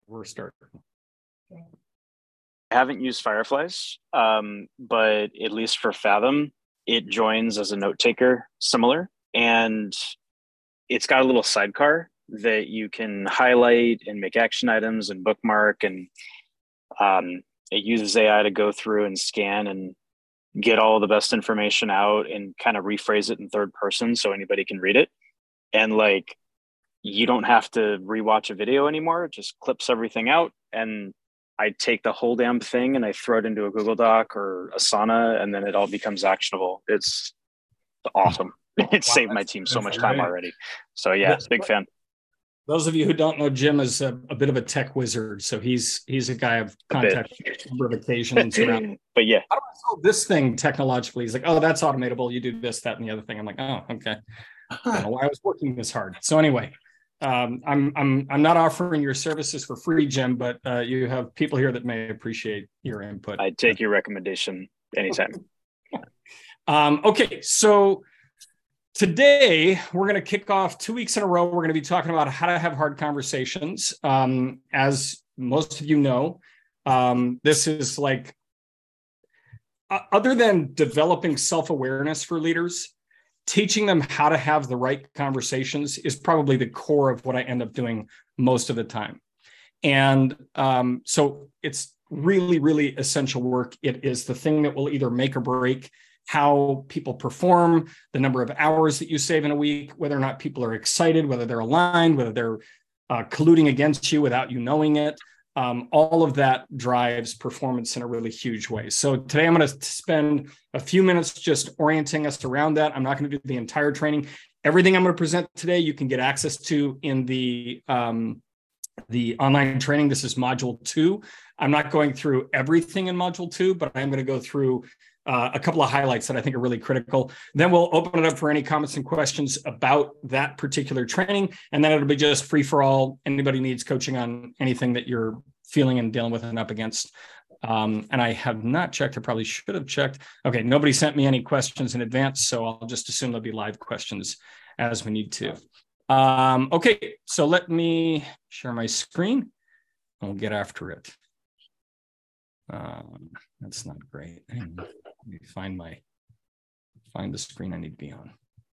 we're starting. I haven't used Fireflies, but at least for Fathom, it joins as a note taker similar. And it's got a little sidecar that you can highlight and make action items and bookmark. And it uses AI to go through and scan and get all the best information out and kind of rephrase it in third person so anybody can read it. And like, you don't have to rewatch a video anymore. It just clips everything out. And I take the whole damn thing and I throw it into a Google Doc or Asana, and then it all becomes actionable. It's awesome. It saved my team so much time already. So yeah, big fan. Those of you who don't know, Jim is a bit of a tech wizard. So he's a guy I've contacted on a number of occasions around. But yeah, how do I solve this thing technologically? He's like, oh, that's automatable. You do this, that, and the other thing. I'm like, oh, okay. I don't know why I was working this hard. So anyway, I'm not offering your services for free, Jim, but you have people here that may appreciate your input. I'd take your recommendation anytime. Okay, so today we're going to kick off 2 weeks in a row. We're going to be talking about how to have hard conversations. As most of you know, this is like, other than developing self-awareness for leaders, teaching them how to have the right conversations is probably the core of what I end up doing most of the time. And so it's really, really essential work. It is the thing that will either make or break how people perform, the number of hours that you save in a week, whether or not people are excited, whether they're aligned, whether they're colluding against you without you knowing it. All of that drives performance in a really huge way. So today I'm going to spend a few minutes just orienting us around that. I'm not going to do the entire training. Everything I'm going to present today, you can get access to in the online training. This is module 2. I'm not going through everything in module 2, but I'm going to go through a couple of highlights that I think are really critical. Then we'll open it up for any comments and questions about that particular training. And then it'll be just free for all. Anybody needs coaching on anything that you're feeling and dealing with and up against. And I have not checked. I probably should have checked. Okay, nobody sent me any questions in advance, so I'll just assume there'll be live questions as we need to. Okay, so let me share my screen. We'll get after it. That's not great. Hang on. Let me find the screen I need to be on.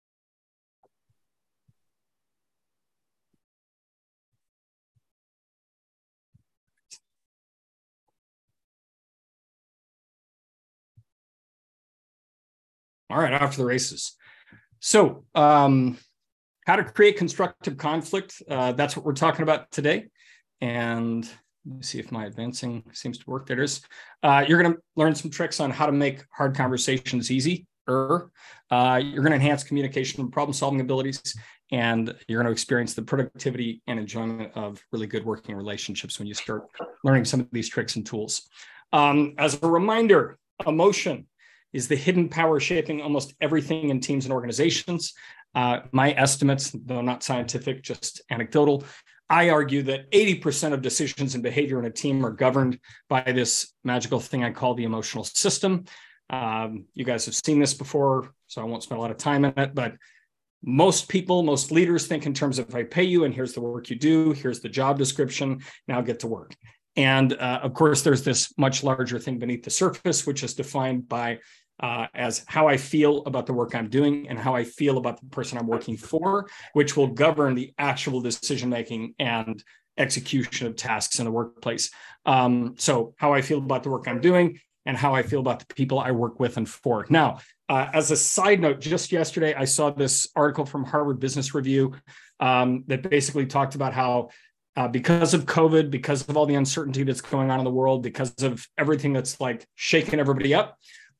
All right, off to the races. So how to create constructive conflict. That's what we're talking about today. And let me see if my advancing seems to work. There it is. You're going to learn some tricks on how to make hard conversations easy. You're going to enhance communication and problem-solving abilities, and you're going to experience the productivity and enjoyment of really good working relationships when you start learning some of these tricks and tools. As a reminder, emotion is the hidden power shaping almost everything in teams and organizations. My estimates, though not scientific, just anecdotal, I argue that 80% of decisions and behavior in a team are governed by this magical thing I call the emotional system. You guys have seen this before, so I won't spend a lot of time in it, but most people, most leaders think in terms of, if I pay you and here's the work you do, here's the job description, now get to work. And of course, there's this much larger thing beneath the surface, which is defined by as how I feel about the work I'm doing and how I feel about the person I'm working for, which will govern the actual decision-making and execution of tasks in the workplace. So how I feel about the work I'm doing and how I feel about the people I work with and for. Now, as a side note, just yesterday, I saw this article from Harvard Business Review that basically talked about how because of COVID, because of all the uncertainty that's going on in the world, because of everything that's like shaking everybody up,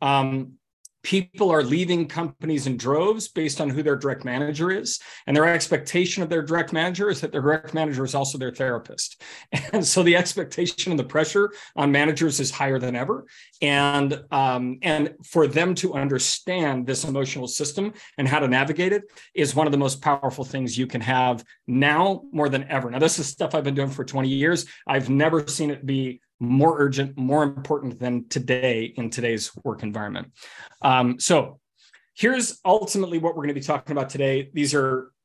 people are leaving companies in droves based on who their direct manager is. And their expectation of their direct manager is that their direct manager is also their therapist. And so the expectation and the pressure on managers is higher than ever. And for them to understand this emotional system and how to navigate it is one of the most powerful things you can have now more than ever. Now, this is stuff I've been doing for 20 years. I've never seen it be more urgent, more important than today in today's work environment. So here's ultimately what we're going to be talking about today. These are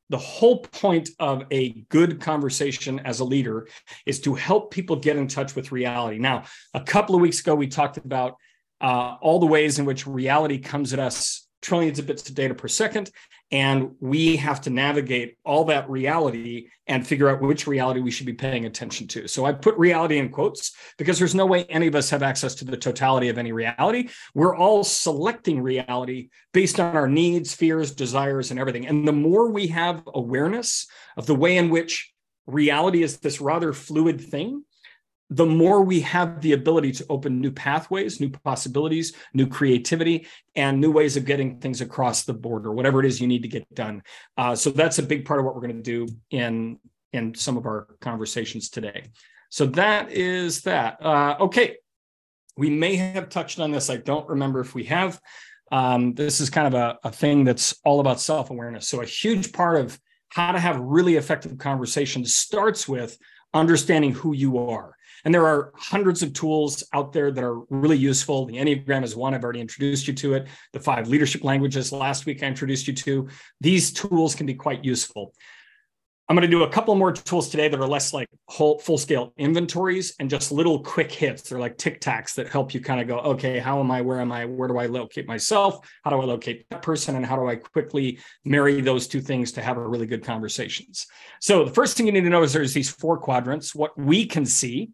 the whole point of a good conversation as a leader is to help people get in touch with reality. Now, a couple of weeks ago, we talked about all the ways in which reality comes at us trillions of bits of data per second, and we have to navigate all that reality and figure out which reality we should be paying attention to. So I put reality in quotes because there's no way any of us have access to the totality of any reality. We're all selecting reality based on our needs, fears, desires, and everything. And the more we have awareness of the way in which reality is this rather fluid thing, the more we have the ability to open new pathways, new possibilities, new creativity, and new ways of getting things across the border, whatever it is you need to get done. So that's a big part of what we're going to do in some of our conversations today. So that is that. Okay, we may have touched on this. I don't remember if we have. This is kind of a thing that's all about self-awareness. So a huge part of how to have really effective conversations starts with understanding who you are. And there are hundreds of tools out there that are really useful. The Enneagram is one. I've already introduced you to it. The 5 leadership languages last week I introduced you to. These tools can be quite useful. I'm going to do a couple more tools today that are less like full-scale inventories and just little quick hits. They're like tic-tacs that help you kind of go, okay, how am I? Where am I? Where do I locate myself? How do I locate that person? And how do I quickly marry those two things to have a really good conversations? So the first thing you need to know is there's these 4 quadrants. What we can see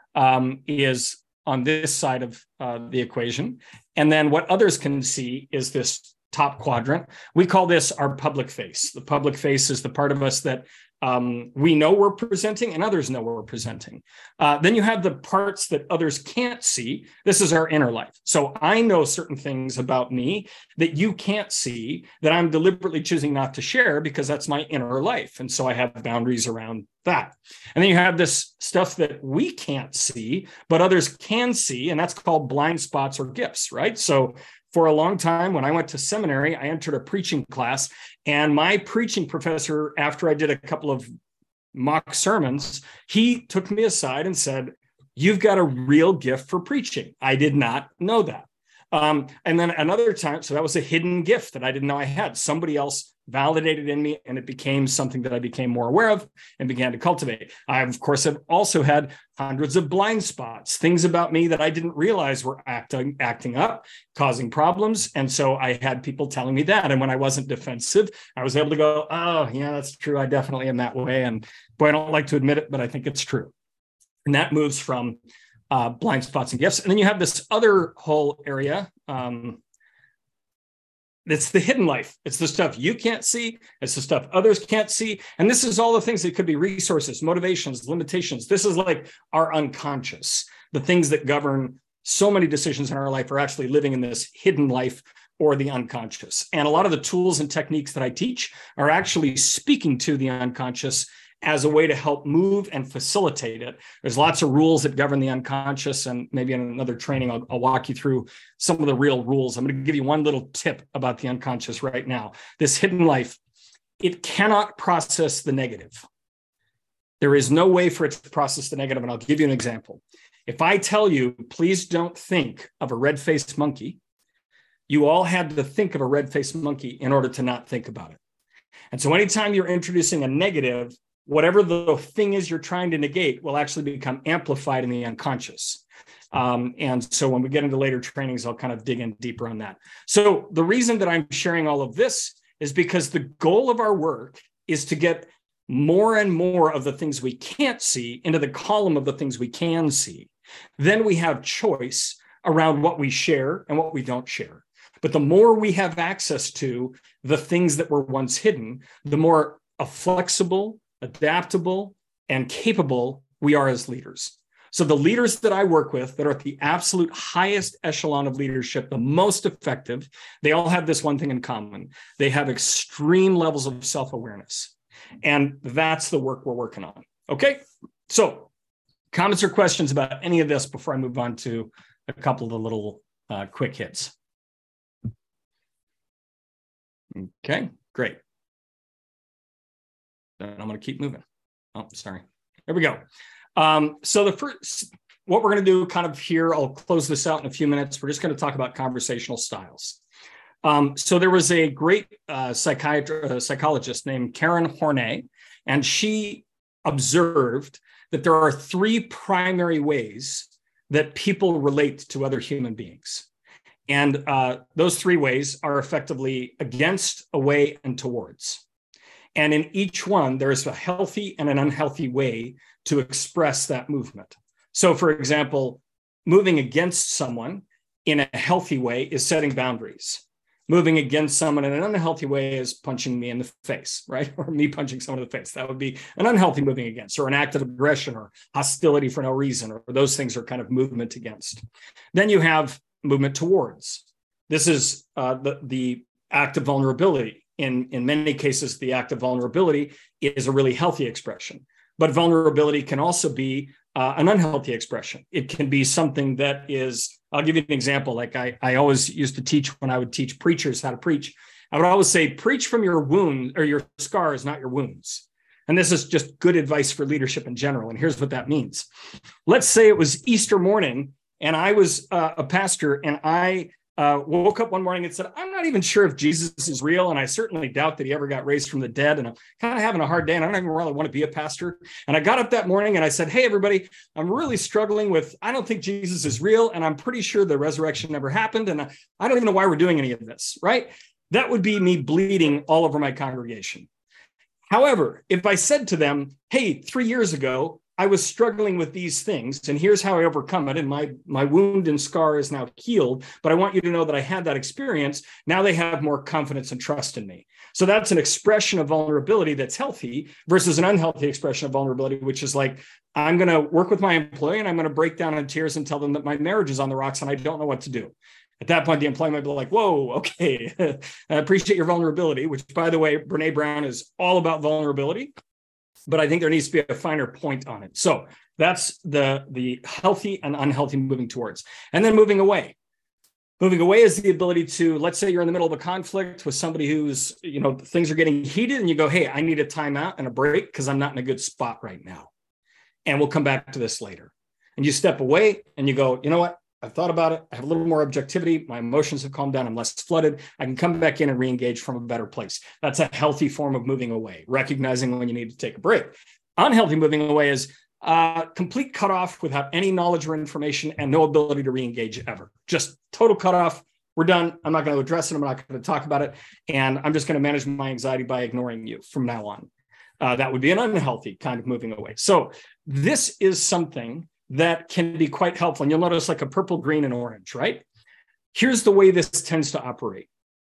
is on this side of the equation. And then what others can see is this top quadrant. We call this our public face. The public face is the part of us that we know we're presenting and others know we're presenting. Then you have the parts that others can't see. This is our inner life. So I know certain things about me that you can't see that I'm deliberately choosing not to share because that's my inner life. And so I have boundaries around that. And then you have this stuff that we can't see, but others can see, and that's called blind spots or gifts, right? So for a long time, when I went to seminary, I entered a preaching class, and my preaching professor, after I did a couple of mock sermons, he took me aside and said, "You've got a real gift for preaching." I did not know that. And then another time, so that was a hidden gift that I didn't know I had. Somebody else validated in me, and it became something that I became more aware of and began to cultivate. I, of course, have also had hundreds of blind spots, things about me that I didn't realize were acting up, causing problems. And so I had people telling me that. And when I wasn't defensive, I was able to go, oh, yeah, that's true. I definitely am that way. And boy, I don't like to admit it, but I think it's true. And that moves from blind spots and gifts. And then you have this other whole area. It's the hidden life. It's the stuff you can't see. It's the stuff others can't see. And this is all the things that could be resources, motivations, limitations. This is like our unconscious. The things that govern so many decisions in our life are actually living in this hidden life or the unconscious. And a lot of the tools and techniques that I teach are actually speaking to the unconscious as a way to help move and facilitate it. There's lots of rules that govern the unconscious, and maybe in another training, I'll walk you through some of the real rules. I'm going to give you one little tip about the unconscious right now. This hidden life, it cannot process the negative. There is no way for it to process the negative, and I'll give you an example. If I tell you, please don't think of a red-faced monkey, you all had to think of a red-faced monkey in order to not think about it. And so anytime you're introducing a negative, whatever the thing is you're trying to negate will actually become amplified in the unconscious. And so when we get into later trainings, I'll kind of dig in deeper on that. So the reason that I'm sharing all of this is because the goal of our work is to get more and more of the things we can't see into the column of the things we can see. Then we have choice around what we share and what we don't share. But the more we have access to the things that were once hidden, the more flexible, adaptable, and capable we are as leaders. So the leaders that I work with that are at the absolute highest echelon of leadership, the most effective, they all have this one thing in common. They have extreme levels of self-awareness. And that's the work we're working on. Okay, so comments or questions about any of this before I move on to a couple of the little quick hits? Okay, great. I'm going to keep moving. Oh, sorry. There we go. So the first, what we're going to do kind of here, I'll close this out in a few minutes. We're just going to talk about conversational styles. So there was a great psychologist named Karen Horney, and she observed that there are three primary ways that people relate to other human beings. And those three ways are effectively against, away, and towards. And in each one, there is a healthy and an unhealthy way to express that movement. So, for example, moving against someone in a healthy way is setting boundaries. Moving against someone in an unhealthy way is punching me in the face, right? Or me punching someone in the face. That would be an unhealthy moving against, or an act of aggression or hostility for no reason, or those things are kind of movement against. Then you have movement towards. This is the act of vulnerability. In many cases, the act of vulnerability is a really healthy expression. But vulnerability can also be an unhealthy expression. It can be something that is, I'll give you an example. Like I always used to teach when I would teach preachers how to preach. I would always say, preach from your wounds or your scars, not your wounds. And this is just good advice for leadership in general. And here's what that means. Let's say it was Easter morning and I was a pastor, and I woke up one morning and said, I'm not even sure if Jesus is real. And I certainly doubt that he ever got raised from the dead. And I'm kind of having a hard day. And I don't even really want to be a pastor. And I got up that morning and I said, hey, everybody, I'm really struggling with, I don't think Jesus is real. And I'm pretty sure the resurrection never happened. And I don't even know why we're doing any of this, right? That would be me bleeding all over my congregation. However, if I said to them, hey, 3 years ago, I was struggling with these things, and here's how I overcome it. And my wound and scar is now healed, but I want you to know that I had that experience. Now they have more confidence and trust in me. So that's an expression of vulnerability that's healthy versus an unhealthy expression of vulnerability, which is like, I'm going to work with my employee and I'm going to break down in tears and tell them that my marriage is on the rocks and I don't know what to do. At that point, the employee might be like, whoa, okay, I appreciate your vulnerability, which, by the way, Brene Brown is all about vulnerability. But I think there needs to be a finer point on it. So that's the healthy and unhealthy moving towards. And then moving away. Moving away is the ability to, let's say you're in the middle of a conflict with somebody who's, things are getting heated and you go, hey, I need a timeout and a break because I'm not in a good spot right now. And we'll come back to this later. And you step away and you go, you know what? I've thought about it. I have a little more objectivity. My emotions have calmed down. I'm less flooded. I can come back in and re-engage from a better place. That's a healthy form of moving away, recognizing when you need to take a break. Unhealthy moving away is complete cutoff without any knowledge or information and no ability to re-engage ever. Just total cutoff. We're done. I'm not going to address it. I'm not going to talk about it. And I'm just going to manage my anxiety by ignoring you from now on. That would be an unhealthy kind of moving away. So this is something that can be quite helpful. And you'll notice like a purple, green, and orange, right? Here's the way this tends to operate.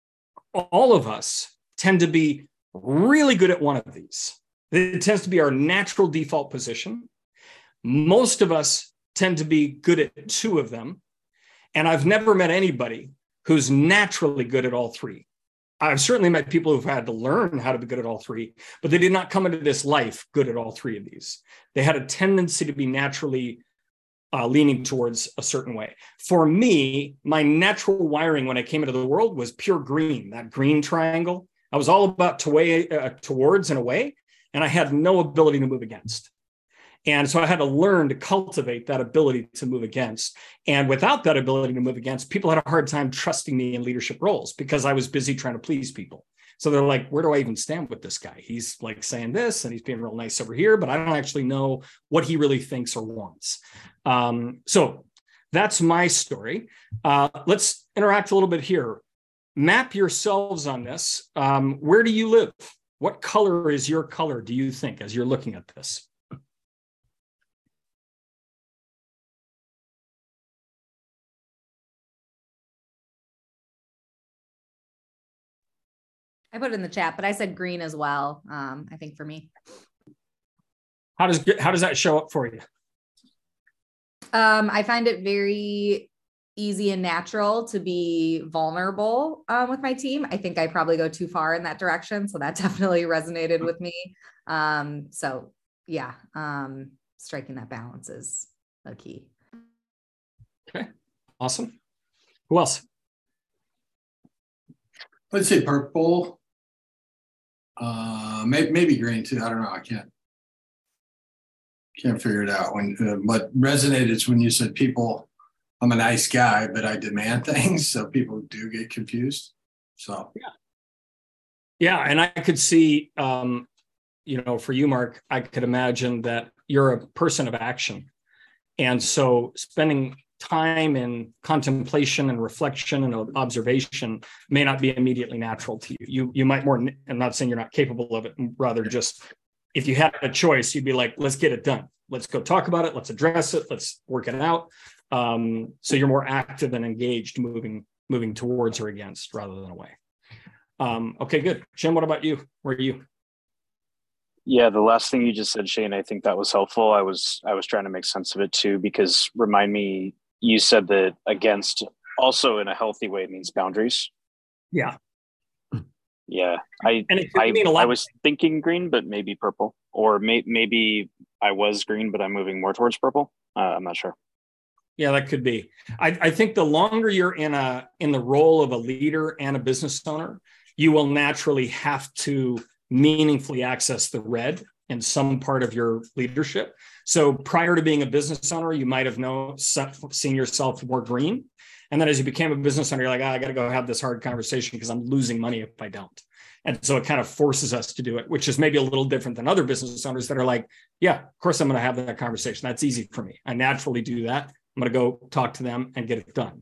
All of us tend to be really good at one of these. It tends to be our natural default position. Most of us tend to be good at two of them. And I've never met anybody who's naturally good at all three. I've certainly met people who've had to learn how to be good at all three, but they did not come into this life good at all three of these. They had a tendency to be naturally leaning towards a certain way. For me, my natural wiring when I came into the world was pure green, that green triangle. I was all about towards and away, and I had no ability to move against. And so I had to learn to cultivate that ability to move against. And without that ability to move against, people had a hard time trusting me in leadership roles because I was busy trying to please people. So they're like, where do I even stand with this guy? He's like saying this and he's being real nice over here, but I don't actually know what he really thinks or wants. So that's my story. Let's interact a little bit here. Map yourselves on this. Where do you live? What color is your color, do you think, as you're looking at this? I put it in the chat, but I said green as well. I think for me. How does that show up for you? I find it very easy and natural to be vulnerable with my team. I think I probably go too far in that direction. So that definitely resonated with me. So yeah, striking that balance is a key. Okay, awesome. Who else? Let's say purple. Maybe green too. I don't know. I can't figure it out. What resonated is when you said people. I'm a nice guy, but I demand things, so people do get confused. So Yeah, and I could see, for you, Mark, I could imagine that you're a person of action. And so spending time in contemplation and reflection and observation may not be immediately natural to you. You might more, I'm not saying you're not capable of it, rather just if you had a choice, you'd be like, let's get it done. Let's go talk about it. Let's address it. Let's work it out. So you're more active and engaged, moving towards or against rather than away. Okay, good. Jim, what about you? Where are you? Yeah, the last thing you just said, Shane, I think that was helpful. I was trying to make sense of it too, because remind me, you said that against also in a healthy way means boundaries. Yeah. Yeah. And it could mean a lot. I was thinking green, but maybe purple, or maybe I was green, but I'm moving more towards purple. I'm not sure. Yeah, that could be. I think the longer you're in the role of a leader and a business owner, you will naturally have to meaningfully access the red in some part of your leadership. So prior to being a business owner, you might have seen yourself more green. And then as you became a business owner, you're like, I got to go have this hard conversation because I'm losing money if I don't. And so it kind of forces us to do it, which is maybe a little different than other business owners that are like, yeah, of course I'm going to have that conversation. That's easy for me. I naturally do that. I'm going to go talk to them and get it done.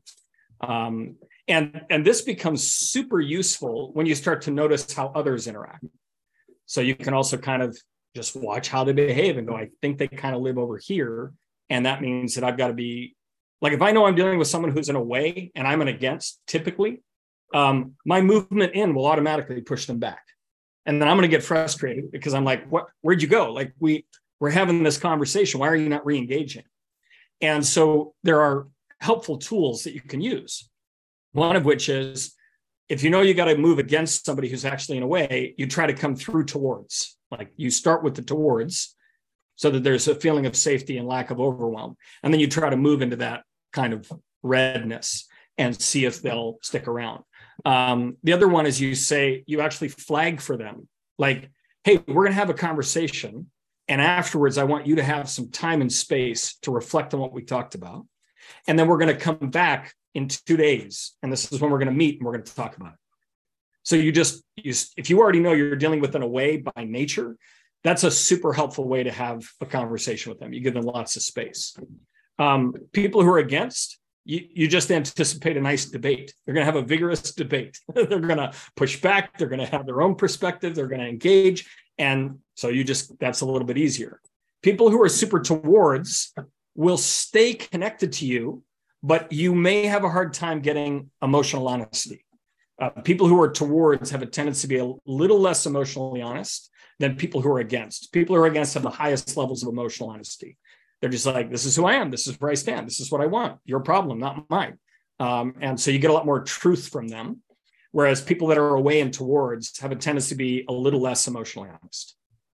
And this becomes super useful when you start to notice how others interact. So you can also kind of just watch how they behave and go, I think they kind of live over here. And that means that I've got to be like, if I know I'm dealing with someone who's an away and I'm an against, typically, my movement in will automatically push them back. And then I'm going to get frustrated because I'm like, where'd you go? Like we're having this conversation. Why are you not re-engaging? And so there are helpful tools that you can use. One of which is, if you know you got to move against somebody who's actually in a way, you try to come through towards. Like you start with the towards so that there's a feeling of safety and lack of overwhelm. And then you try to move into that kind of redness and see if they'll stick around. The other one is you actually flag for them. Like, hey, we're going to have a conversation. And afterwards, I want you to have some time and space to reflect on what we talked about. And then we're going to come back in 2 days. And this is when we're going to meet and we're going to talk about it. So if you already know you're dealing with an away by nature, that's a super helpful way to have a conversation with them. You give them lots of space. People who are against, you just anticipate a nice debate. They're going to have a vigorous debate. They're going to push back. They're going to have their own perspective. They're going to engage. And so that's a little bit easier. People who are super towards will stay connected to you, but you may have a hard time getting emotional honesty. People who are towards have a tendency to be a little less emotionally honest than people who are against. People who are against have the highest levels of emotional honesty. They're just like, this is who I am. This is where I stand. This is what I want. Your problem, not mine. And so you get a lot more truth from them. Whereas people that are away and towards have a tendency to be a little less emotionally honest.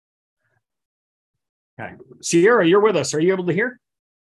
Okay. Sierra, you're with us. Are you able to hear?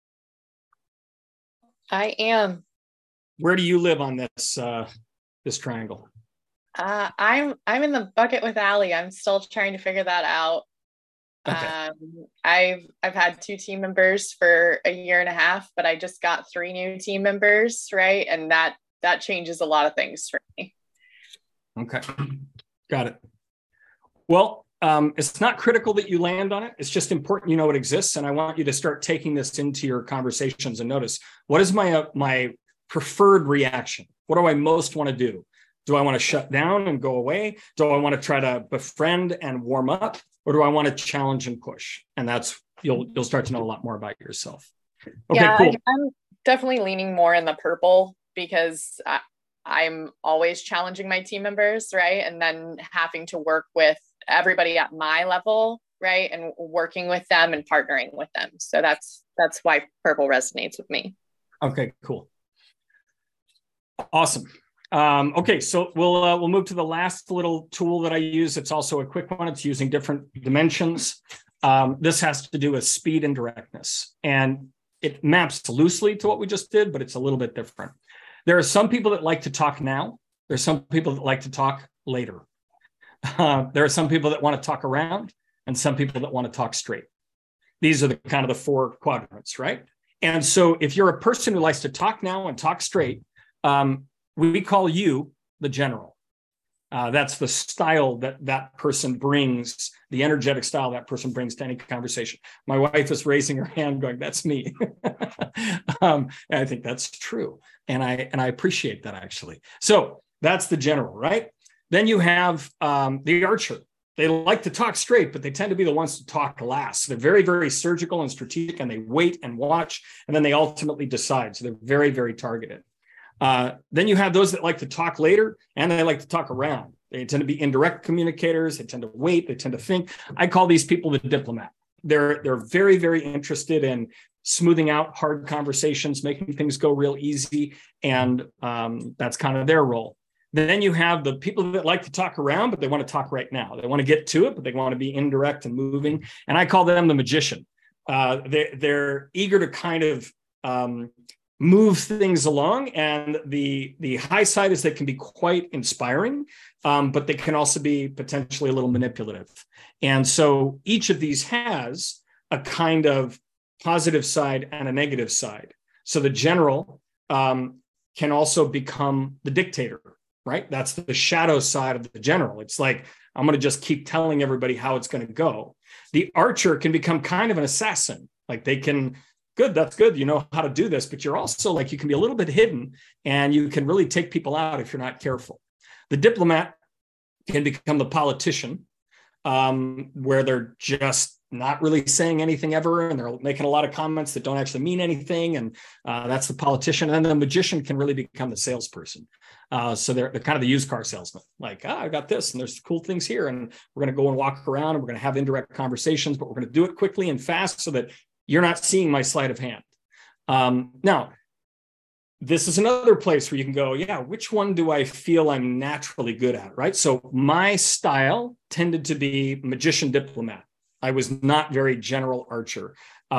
I am. Where do you live on this triangle? I'm in the bucket with Allie. I'm still trying to figure that out. Okay. I've had 2 team members for a year and a half, but I just got 3 new team members, right? And that changes a lot of things for me. Okay, got it. Well, it's not critical that you land on it. It's just important you know it exists, and I want you to start taking this into your conversations and notice, what is my preferred reaction? What do I most want to do? Do I want to shut down and go away? Do I want to try to befriend and warm up? Or do I want to challenge and push? And that's, you'll start to know a lot more about yourself. Okay, yeah, cool. I'm definitely leaning more in the purple because I'm always challenging my team members, right? And then having to work with everybody at my level, right? And working with them and partnering with them. So that's why purple resonates with me. Okay, cool. Awesome. Okay, so we'll move to the last little tool that I use. It's also a quick one. It's using different dimensions. This has to do with speed and directness. And it maps loosely to what we just did, but it's a little bit different. There are some people that like to talk now. There's some people that like to talk later. There are some people that want to talk around and some people that want to talk straight. These are the kind of the 4 quadrants, right? And so if you're a person who likes to talk now and talk straight, we call you the general. That's the style that person brings, the energetic style that person brings to any conversation. My wife is raising her hand going, that's me. And I think that's true. And I appreciate that, actually. So that's the general, right? Then you have the archer. They like to talk straight, but they tend to be the ones to talk last. They're very, very surgical and strategic, and they wait and watch, and then they ultimately decide. So they're very, very targeted. Then you have those that like to talk later, and they like to talk around. They tend to be indirect communicators. They tend to wait. They tend to think. I call these people the diplomat. They're very, very interested in smoothing out hard conversations, making things go real easy, and that's kind of their role. Then you have the people that like to talk around, but they want to talk right now. They want to get to it, but they want to be indirect and moving. And I call them the magician. They're eager to kind of move things along. And the high side is they can be quite inspiring, but they can also be potentially a little manipulative. And so each of these has a kind of positive side and a negative side. So the general can also become the dictator. Right? That's the shadow side of the general. It's like, I'm going to just keep telling everybody how it's going to go. The archer can become kind of an assassin. Like they can, good, that's good. You know how to do this, but you're also like, you can be a little bit hidden and you can really take people out if you're not careful. The diplomat can become the politician, where they're just not really saying anything ever, and they're making a lot of comments that don't actually mean anything. And that's the politician. And then the magician can really become the salesperson. So they're kind of the used car salesman. Like, I got this, and there's cool things here, and we're going to go and walk around, and we're going to have indirect conversations, but we're going to do it quickly and fast so that you're not seeing my sleight of hand. Now, this is another place where you can go, yeah, which one do I feel I'm naturally good at, right? So my style tended to be magician diplomat. I was not very general archer,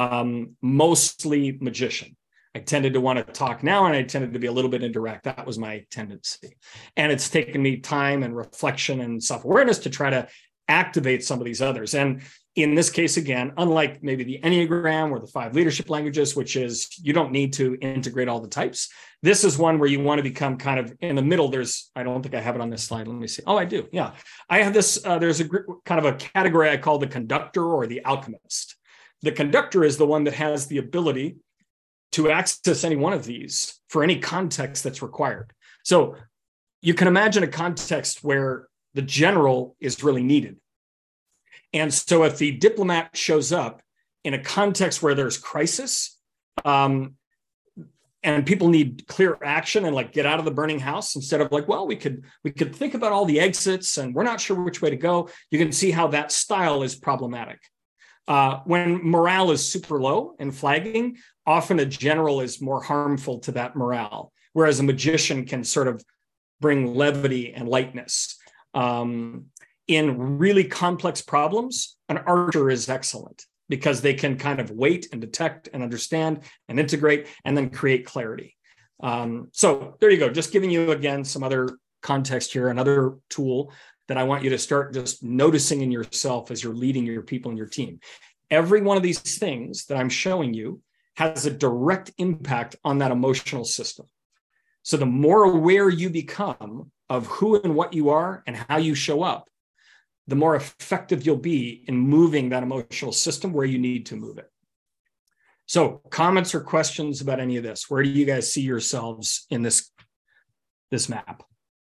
mostly magician. I tended to want to talk now, and I tended to be a little bit indirect. That was my tendency. And it's taken me time and reflection and self-awareness to try to activate some of these others. And in this case, again, unlike maybe the Enneagram or the 5 leadership languages, which is you don't need to integrate all the types, this is one where you want to become kind of in the middle. I don't think I have it on this slide. Let me see. Oh, I do. Yeah. I have this. There's a kind of a category I call the conductor or the alchemist. The conductor is the one that has the ability to access any one of these for any context that's required. So you can imagine a context where the general is really needed. And so if the diplomat shows up in a context where there's crisis, and people need clear action and like get out of the burning house, instead of like, well, we could think about all the exits and we're not sure which way to go, you can see how that style is problematic. When morale is super low and flagging, often a general is more harmful to that morale, whereas a magician can sort of bring levity and lightness. In really complex problems, an archer is excellent because they can kind of wait and detect and understand and integrate and then create clarity. So there you go. Just giving you, again, some other context here, another tool that I want you to start just noticing in yourself as you're leading your people and your team. Every one of these things that I'm showing you has a direct impact on that emotional system. So the more aware you become of who and what you are and how you show up, the more effective you'll be in moving that emotional system where you need to move it. So comments or questions about any of this? Where do you guys see yourselves in this map?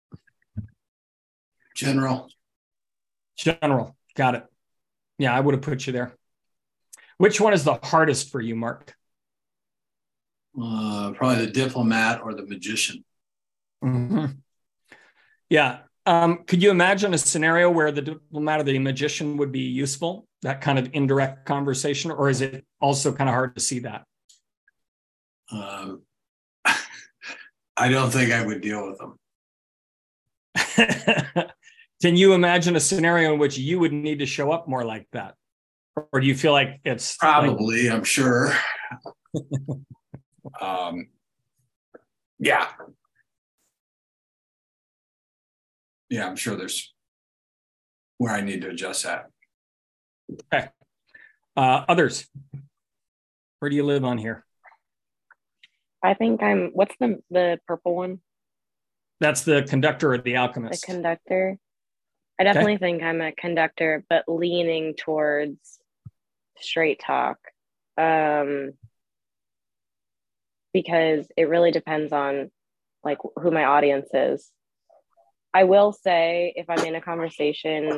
General. Got it. Yeah, I would have put you there. Which one is the hardest for you, Mark? Probably the diplomat or the magician. Mm-hmm. Yeah. Could you imagine a scenario where the diplomat or the magician would be useful, that kind of indirect conversation, or is it also kind of hard to see that? I don't think I would deal with them. Can you imagine a scenario in which you would need to show up more like that? Or do you feel like it's probably, I'm sure. Yeah. Yeah, I'm sure there's where I need to adjust that. Okay. Others, where do you live on here? I think what's the purple one? That's the conductor or the The alchemist? conductor. I definitely think I'm a conductor, but leaning towards straight talk. Because it really depends on like who my audience is. I will say if I'm in a conversation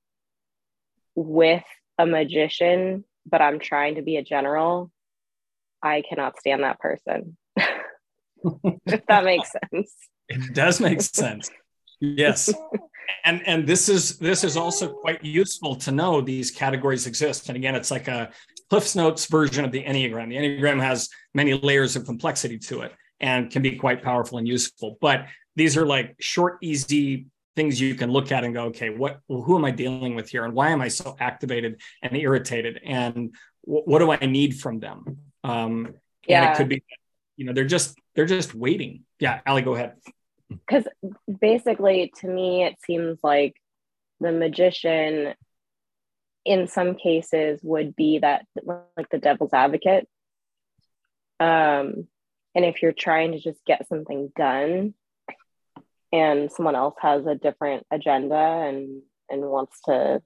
with a magician, but I'm trying to be a general, I cannot stand that person. If that makes sense. It does make sense. Yes. And this is also quite useful to know these categories exist. And again, it's like a Cliff's Notes version of the Enneagram. The Enneagram has many layers of complexity to it and can be quite powerful and useful. But these are like short, easy things you can look at and go, okay, who am I dealing with here? And why am I so activated and irritated? And what do I need from them? And it could be, they're just waiting. Yeah, Allie, go ahead. Because basically, to me, it seems like the magician in some cases would be that like the devil's advocate. And if you're trying to just get something done and someone else has a different agenda and wants to,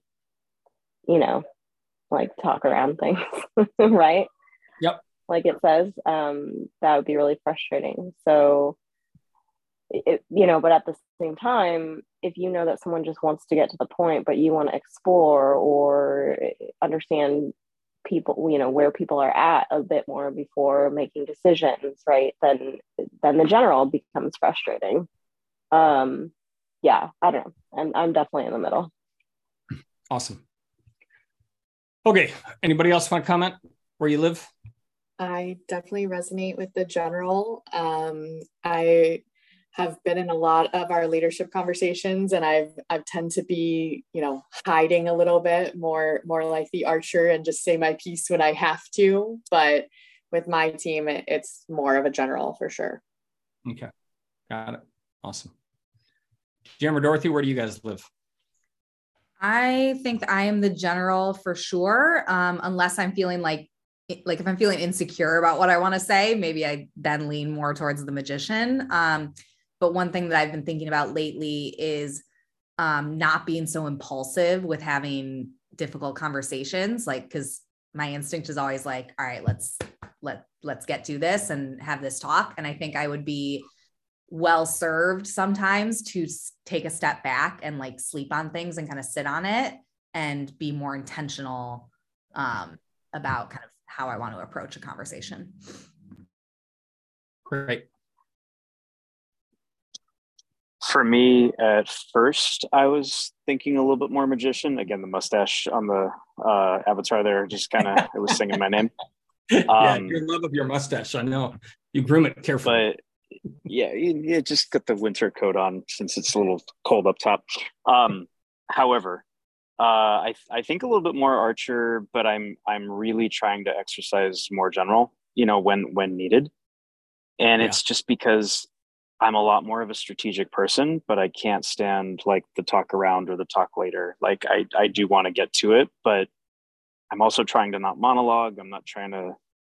like talk around things, right? Yep. Like it says, that would be really frustrating. So, but at the same time, if you know that someone just wants to get to the point, but you want to explore or understand people, where people are at a bit more before making decisions, right? Then the general becomes frustrating. I don't know. I'm definitely in the middle. Awesome. Okay. Anybody else want to comment where you live? I definitely resonate with the general. I have been in a lot of our leadership conversations, and I've tend to be, hiding a little bit more like the archer and just say my piece when I have to. But with my team, it's more of a general for sure. Okay. Got it. Awesome. Jim or Dorothy, where do you guys live? I think I am the general for sure. Unless I'm feeling like if I'm feeling insecure about what I want to say, maybe I then lean more towards the magician. But one thing that I've been thinking about lately is not being so impulsive with having difficult conversations, because my instinct is always like, all right, let's get to this and have this talk. And I think I would be well served sometimes to take a step back and like sleep on things and kind of sit on it and be more intentional about kind of how I want to approach a conversation. Great. For me, at first, I was thinking a little bit more magician. Again, the mustache on the avatar there just kind of, it was singing my name. Your love of your mustache, I know. You groom it carefully. But yeah, you just got the winter coat on since it's a little cold up top. However, I think a little bit more archer, but I'm really trying to exercise more general, when needed. And it's just because I'm a lot more of a strategic person, but I can't stand like the talk around or the talk later. Like I do want to get to it, but I'm also trying to not monologue. I'm not trying to,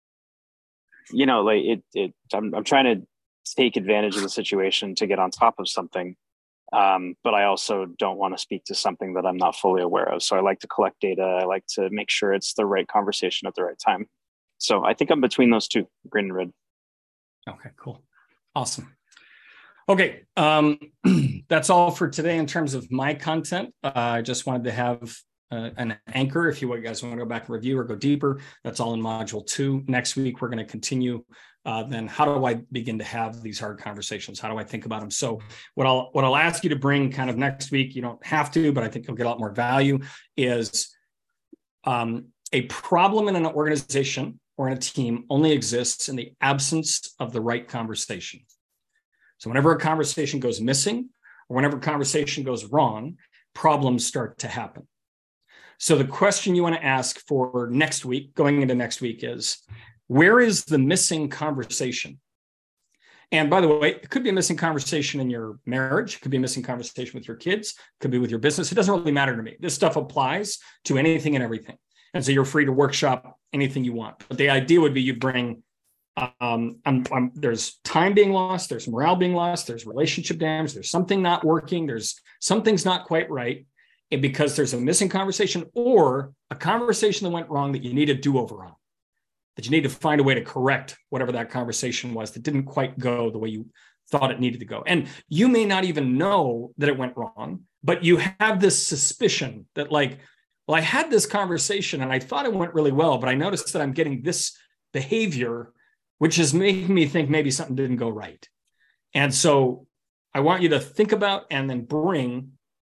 I'm trying to take advantage of the situation to get on top of something. But I also don't want to speak to something that I'm not fully aware of. So I like to collect data. I like to make sure it's the right conversation at the right time. So I think I'm between those two, green and red. Okay, cool. Awesome. Okay. That's all for today in terms of my content. I just wanted to have an anchor. If you guys want to go back and review or go deeper, that's all in module 2. Next week, we're going to continue. Then how do I begin to have these hard conversations? How do I think about them? So what I'll ask you to bring kind of next week, you don't have to, but I think you'll get a lot more value, is a problem in an organization or in a team only exists in the absence of the right conversation. So whenever a conversation goes missing or whenever a conversation goes wrong, problems start to happen. So the question you want to ask for next week, going into next week, is where is the missing conversation? And by the way, it could be a missing conversation in your marriage. It could be a missing conversation with your kids. It could be with your business. It doesn't really matter to me. This stuff applies to anything and everything. And so you're free to workshop anything you want. But the idea would be you bring There's time being lost, there's morale being lost, there's relationship damage, there's something not working, there's something's not quite right, and because there's a missing conversation or a conversation that went wrong that you need a do-over on, that you need to find a way to correct whatever that conversation was that didn't quite go the way you thought it needed to go. And you may not even know that it went wrong, but you have this suspicion that like, well, I had this conversation and I thought it went really well, but I noticed that I'm getting this behavior, which is making me think maybe something didn't go right. And so I want you to think about and then bring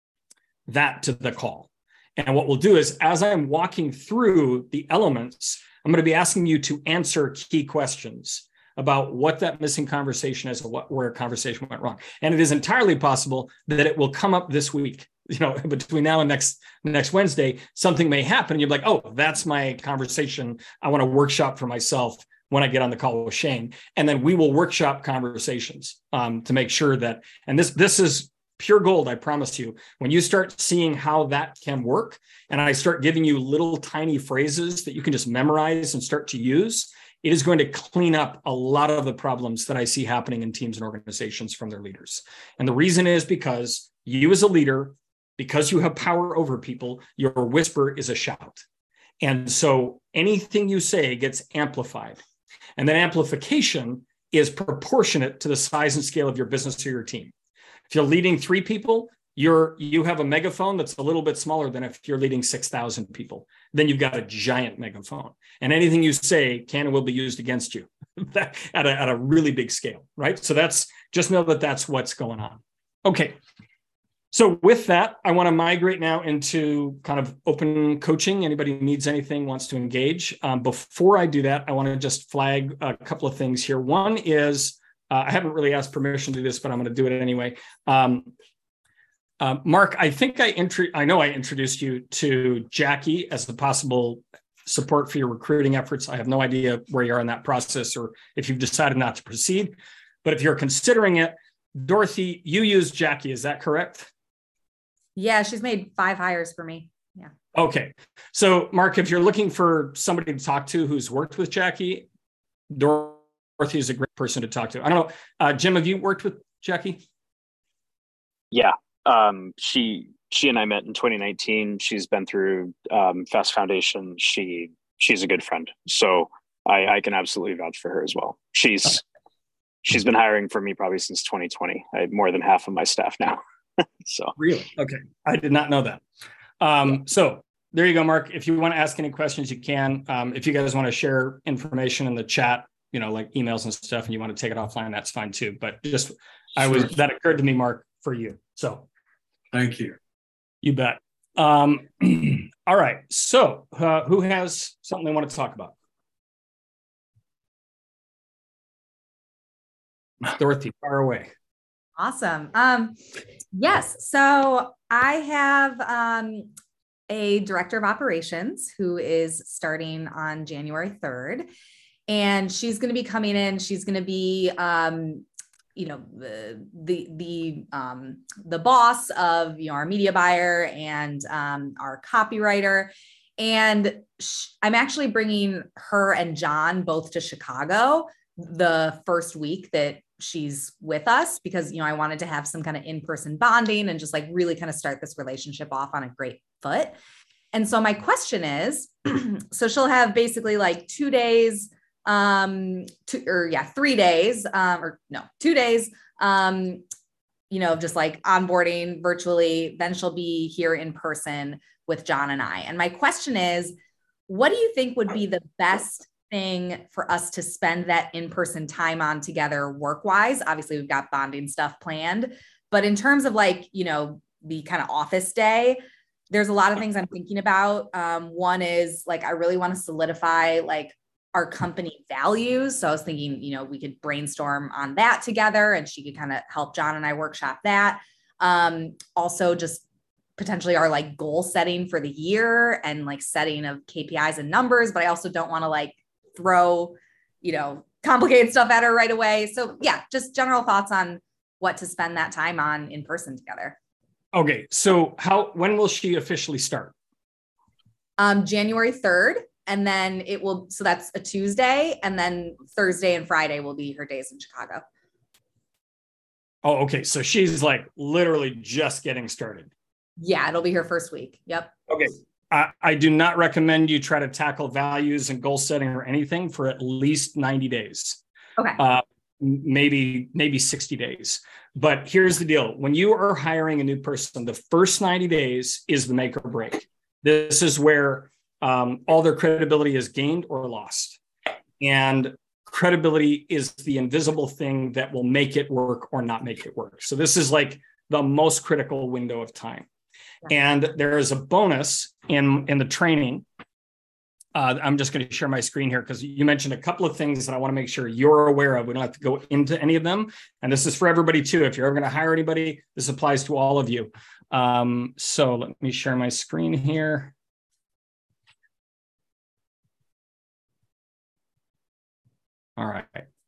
that to the call. And what we'll do is, as I'm walking through the elements, I'm going to be asking you to answer key questions about what that missing conversation is or where a conversation went wrong. And it is entirely possible that it will come up this week. You know, between now and next Wednesday, something may happen. And you're like, oh, that's my conversation I want to workshop for myself when I get on the call with Shane. And then we will workshop conversations to make sure that, and this is pure gold, I promise you, when you start seeing how that can work, and I start giving you little tiny phrases that you can just memorize and start to use, it is going to clean up a lot of the problems that I see happening in teams and organizations from their leaders. And the reason is because you as a leader, because you have power over people, your whisper is a shout. And so anything you say gets amplified. And that amplification is proportionate to the size and scale of your business or your team. If you're leading 3 people, you have a megaphone that's a little bit smaller than if you're leading 6,000 people. Then you've got a giant megaphone. And anything you say can and will be used against you at a really big scale, right? So just know that that's what's going on. Okay. So with that, I want to migrate now into kind of open coaching. Anybody needs anything, wants to engage. Before I do that, I want to just flag a couple of things here. One is, I haven't really asked permission to do this, but I'm going to do it anyway. Mark, I think I know I introduced you to Jackie as a possible support for your recruiting efforts. I have no idea where you are in that process or if you've decided not to proceed. But if you're considering it, Dorothy, you use Jackie, is that correct? Yeah, she's made 5 hires for me. Yeah. Okay. So Mark, if you're looking for somebody to talk to who's worked with Jackie, Dorothy is a great person to talk to. I don't know. Jim, have you worked with Jackie? Yeah. She and I met in 2019. She's been through Fast Foundation. She's a good friend. So I can absolutely vouch for her as well. She's been hiring for me probably since 2020. I have more than half of my staff now. So really? Okay. I did not know that. So there you go, Mark. If you want to ask any questions, you can. If you guys want to share information in the chat, you know, like emails and stuff, and you want to take it offline, that's fine too. But just, that occurred to me, Mark, for you. So thank you. You bet. All right. So who has something they want to talk about? Dorothy, far away. Awesome. Yes. So I have a director of operations who is starting on January 3rd. And she's going to be coming in. She's going to be, you know, the boss of, you know, our media buyer and our copywriter. And I'm actually bringing her and John both to Chicago the first week that she's with us, because, you know, I wanted to have some kind of in-person bonding and just like really kind of start this relationship off on a great foot. And so my question is, so she'll have basically like 2 days, 3 days, 2 days, you know, just like onboarding virtually. Then she'll be here in person with John and I. And my question is, what do you think would be the best thing for us to spend that in-person time on together work-wise? Obviously, we've got bonding stuff planned, but in terms of like, you know, the kind of office day, there's a lot of things I'm thinking about. One is like, I really want to solidify like our company values. So I was thinking, you know, we could brainstorm on that together and she could kind of help John and I workshop that. Also just potentially our like goal setting for the year and like setting of KPIs and numbers, but I also don't want to like throw, you know, complicated stuff at her right away. So yeah, just general thoughts on what to spend that time on in person together. Okay. So when will she officially start? January 3rd. And then so that's a Tuesday. And then Thursday and Friday will be her days in Chicago. Oh, okay. So she's like literally just getting started. Yeah, it'll be her first week. Yep. Okay. I do not recommend you try to tackle values and goal setting or anything for at least 90 days. Okay. Maybe 60 days. But here's the deal. When you are hiring a new person, the first 90 days is the make or break. This is where all their credibility is gained or lost. And credibility is the invisible thing that will make it work or not make it work. So this is like the most critical window of time. And there is a bonus in the training. I'm just going to share my screen here because you mentioned a couple of things that I want to make sure you're aware of. We don't have to go into any of them. And this is for everybody too. If you're ever going to hire anybody, this applies to all of you. So let me share my screen here. All right.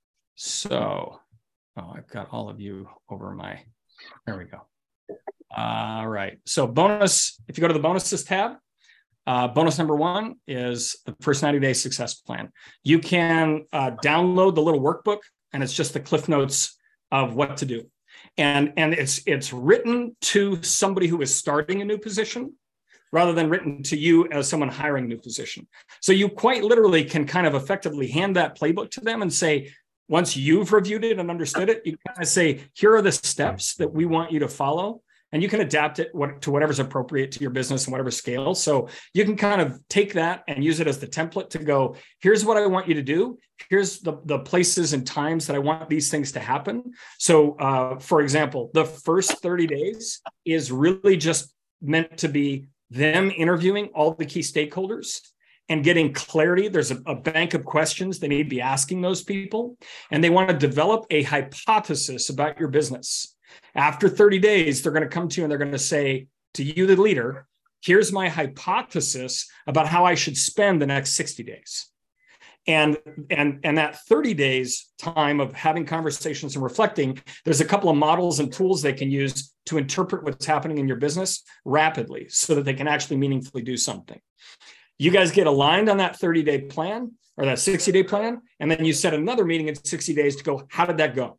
So, I've got all of you over there we go. All right. So bonus, if you go to the bonuses tab, bonus number 1 is the first 90-day success plan. You can download the little workbook, and it's just the cliff notes of what to do. And it's written to somebody who is starting a new position rather than written to you as someone hiring a new position. So you quite literally can kind of effectively hand that playbook to them and say, once you've reviewed it and understood it, you kind of say, here are the steps that we want you to follow. And you can adapt it to whatever's appropriate to your business and whatever scale. So you can kind of take that and use it as the template to go, here's what I want you to do. Here's the places and times that I want these things to happen. So for example, the first 30 days is really just meant to be them interviewing all the key stakeholders and getting clarity. There's a bank of questions they need to be asking those people. And they want to develop a hypothesis about your business. After 30 days, they're going to come to you and they're going to say to you, the leader, here's my hypothesis about how I should spend the next 60 days. And that 30 days time of having conversations and reflecting, there's a couple of models and tools they can use to interpret what's happening in your business rapidly so that they can actually meaningfully do something. You guys get aligned on that 30-day plan or that 60-day plan, and then you set another meeting in 60 days to go, how did that go?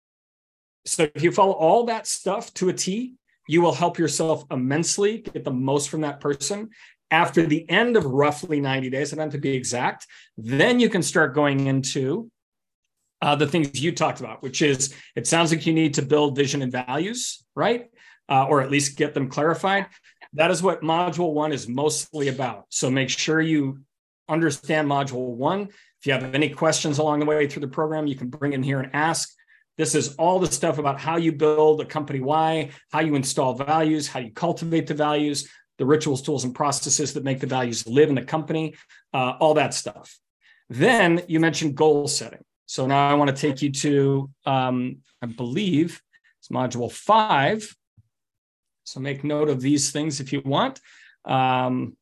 So if you follow all that stuff to a T, you will help yourself immensely get the most from that person. After the end of roughly 90 days, I don't have to be exact, then you can start going into the things you talked about, which is, it sounds like you need to build vision and values, right? Or at least get them clarified. That is what module 1 is mostly about. So make sure you understand module 1. If you have any questions along the way through the program, you can bring in here and ask. This is all the stuff about how you build a company why, how you install values, how you cultivate the values, the rituals, tools, and processes that make the values live in the company, all that stuff. Then you mentioned goal setting. So now I want to take you to, I believe it's module 5. So make note of these things if you want. Module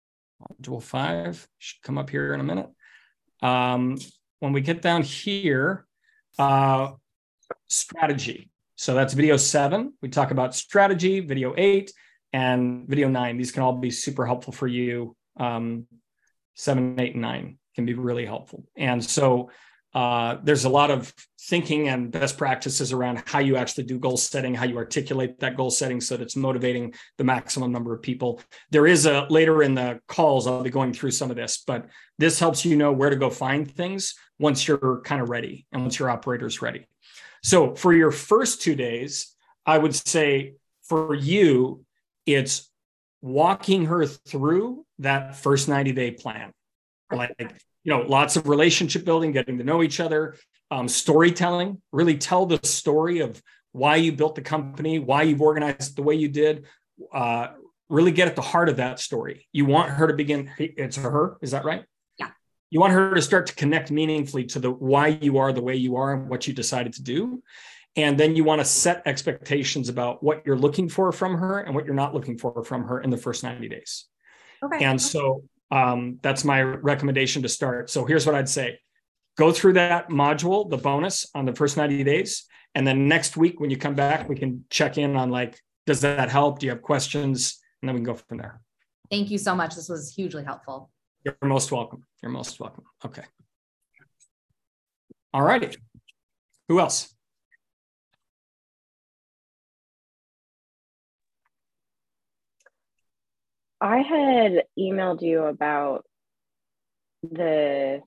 5 should come up here in a minute. When we get down here, strategy. So that's video 7. We talk about strategy, video 8, and video 9. These can all be super helpful for you. 7, 8, and 9 can be really helpful. And so there's a lot of thinking and best practices around how you actually do goal setting, how you articulate that goal setting so that it's motivating the maximum number of people. There is later in the calls, I'll be going through some of this, but this helps you know where to go find things once you're kind of ready and once your operator's ready. So for your first 2 days, I would say for you, it's walking her through that first 90-day plan. Like, lots of relationship building, getting to know each other, storytelling, really tell the story of why you built the company, why you've organized the way you did, really get at the heart of that story. You want her to begin, it's her, is that right? Yeah. You want her to start to connect meaningfully to the why you are the way you are and what you decided to do. And then you want to set expectations about what you're looking for from her and what you're not looking for from her in the first 90 days. Okay. And so that's my recommendation to start. So here's what I'd say. Go through that module, the bonus on the first 90 days. And then next week, when you come back, we can check in on does that help? Do you have questions? And then we can go from there. Thank you so much. This was hugely helpful. You're most welcome. You're most welcome. Okay. All righty. Who else? I had emailed you about the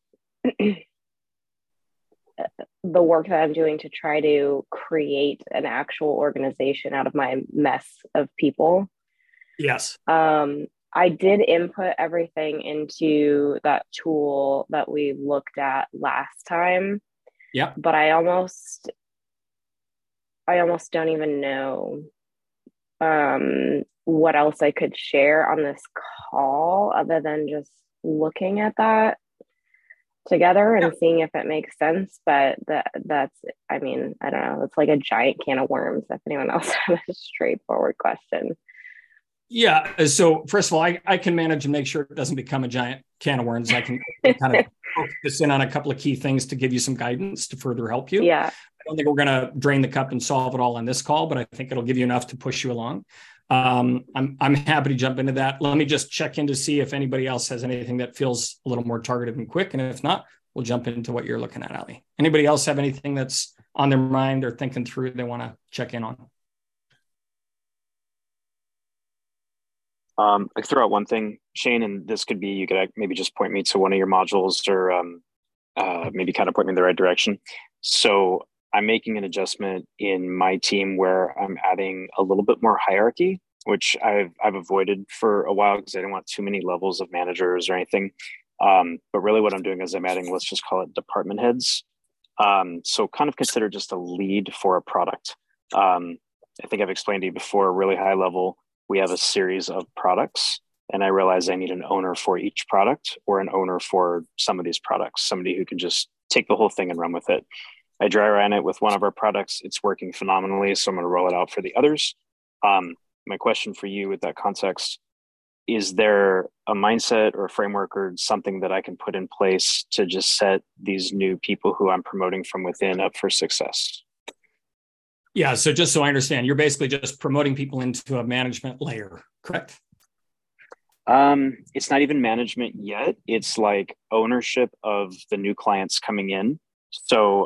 the work that I'm doing to try to create an actual organization out of my mess of people. Yes. I did input everything into that tool that we looked at last time. Yeah. But I almost don't even know what else I could share on this call other than just looking at that together and seeing if it makes sense. But that's, I mean, I don't know. It's like a giant can of worms. If anyone else has a straightforward question. Yeah. So first of all, I can manage and make sure it doesn't become a giant can of worms. I can kind of focus in on a couple of key things to give you some guidance to further help you. Yeah. I don't think we're going to drain the cup and solve it all on this call, but I think it'll give you enough to push you along. I'm happy to jump into that. Let me just check in to see if anybody else has anything that feels a little more targeted and quick. And if not, we'll jump into what you're looking at, Ali. Anybody else have anything that's on their mind or thinking through they want to check in on? I could throw out one thing, Shane, and this could be, you could maybe just point me to one of your modules or maybe kind of point me in the right direction. So I'm making an adjustment in my team where I'm adding a little bit more hierarchy, which I've avoided for a while because I didn't want too many levels of managers or anything. But really what I'm doing is I'm adding, let's just call it department heads. So kind of consider just a lead for a product. I think I've explained to you before, really high level, we have a series of products, and I realize I need an owner for each product or an owner for some of these products, somebody who can just take the whole thing and run with it. I dry ran it with one of our products. It's working phenomenally, so I'm going to roll it out for the others. My question for you with that context, is there a mindset or a framework or something that I can put in place to just set these new people who I'm promoting from within up for success? Yeah. So just so I understand, you're basically just promoting people into a management layer, correct? It's not even management yet. It's like ownership of the new clients coming in. So,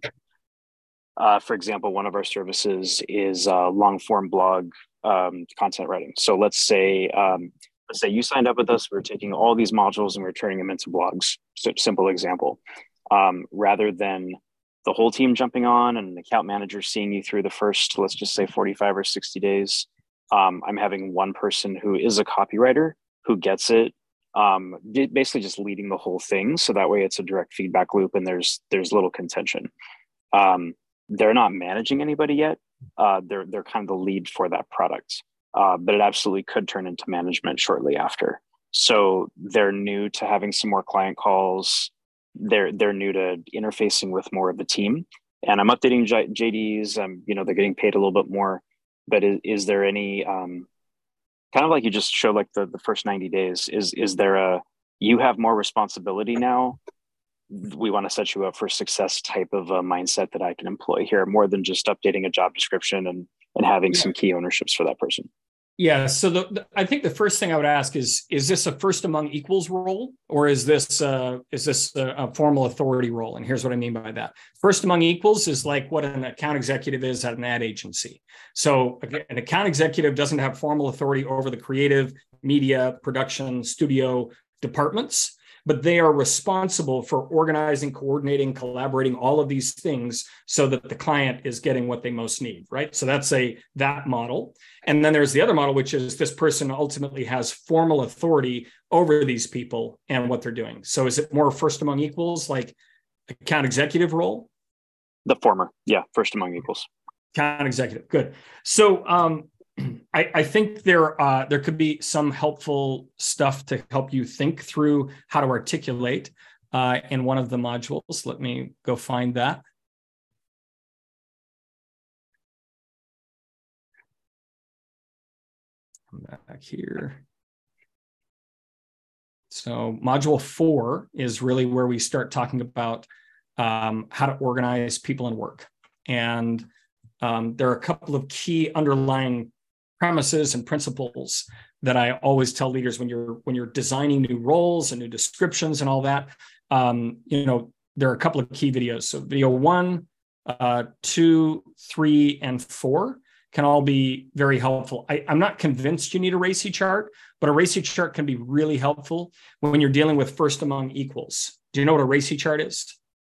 for example, one of our services is long form blog content writing. So let's say you signed up with us. We're taking all these modules and we're turning them into blogs. So simple example, rather than the whole team jumping on and an account manager seeing you through the first, let's just say 45 or 60 days. I'm having one person who is a copywriter who gets it, basically just leading the whole thing. So that way it's a direct feedback loop and there's little contention. They're not managing anybody yet. They're kind of the lead for that product, but it absolutely could turn into management shortly after. So they're new to having some more client calls. They're new to interfacing with more of the team, and I'm updating JDs. They're getting paid a little bit more, but is there any kind of like you just showed like the first 90 days? Is there you have more responsibility now? We want to set you up for success type of a mindset that I can employ here, more than just updating a job description and having some key ownerships for that person. Yeah. So I think the first thing I would ask is this a first among equals role, or is this a formal authority role? And here's what I mean by that. First among equals is like what an account executive is at an ad agency. So an account executive doesn't have formal authority over the creative, media, production, studio departments, but they are responsible for organizing, coordinating, collaborating, all of these things so that the client is getting what they most need, right? So that's that model. And then there's the other model, which is this person ultimately has formal authority over these people and what they're doing. So is it more first among equals, like account executive role? The former, yeah, first among equals. Account executive, good. So I think there could be some helpful stuff to help you think through how to articulate in one of the modules. Let me go find that. Come back here. So module 4 is really where we start talking about how to organize people and work. And there are a couple of key underlying premises and principles that I always tell leaders when you're designing new roles and new descriptions and all that. There are a couple of key videos. So video 1, 2, 3, and 4 can all be very helpful. I'm not convinced you need a RACI chart, but a RACI chart can be really helpful when you're dealing with first among equals. Do you know what a RACI chart is?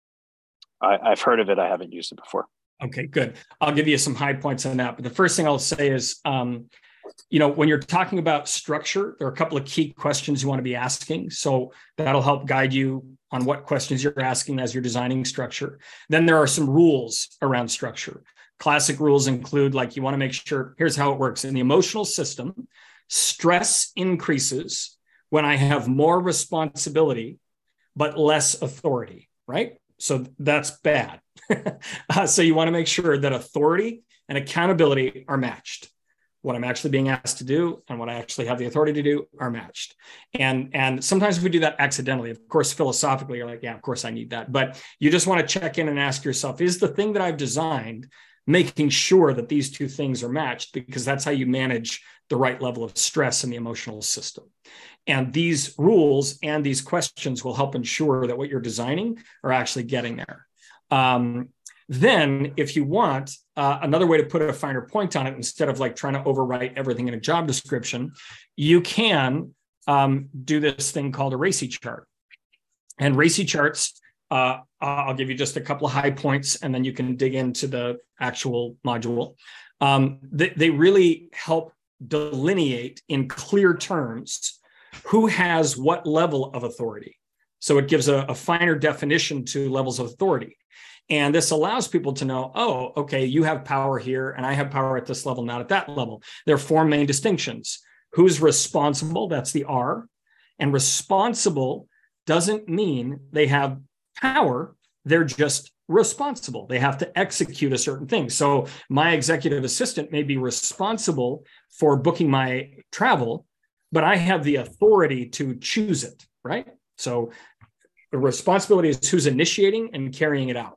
I've heard of it. I haven't used it before. Okay, good. I'll give you some high points on that. But the first thing I'll say is, when you're talking about structure, there are a couple of key questions you want to be asking. So that'll help guide you on what questions you're asking as you're designing structure. Then there are some rules around structure. Classic rules include, like, you want to make sure, here's how it works. In the emotional system, stress increases when I have more responsibility, but less authority, right? So that's bad. So you want to make sure that authority and accountability are matched. What I'm actually being asked to do and what I actually have the authority to do are matched. And sometimes we do that accidentally. Of course, philosophically, you're like, yeah, of course I need that. But you just want to check in and ask yourself, is the thing that I've designed making sure that these two things are matched? Because that's how you manage the right level of stress in the emotional system. And these rules and these questions will help ensure that what you're designing are actually getting there. Then, if you want, another way to put a finer point on it, instead of like trying to overwrite everything in a job description, you can do this thing called a RACI chart. And RACI charts, I'll give you just a couple of high points, and then you can dig into the actual module. They really help delineate in clear terms who has what level of authority. So it gives a finer definition to levels of authority. And this allows people to know, oh, okay, you have power here and I have power at this level, not at that level. There are 4 main distinctions. Who's responsible? That's the R. And responsible doesn't mean they have power. They're just responsible. They have to execute a certain thing. So my executive assistant may be responsible for booking my travel, but I have the authority to choose it, right? So the responsibility is who's initiating and carrying it out.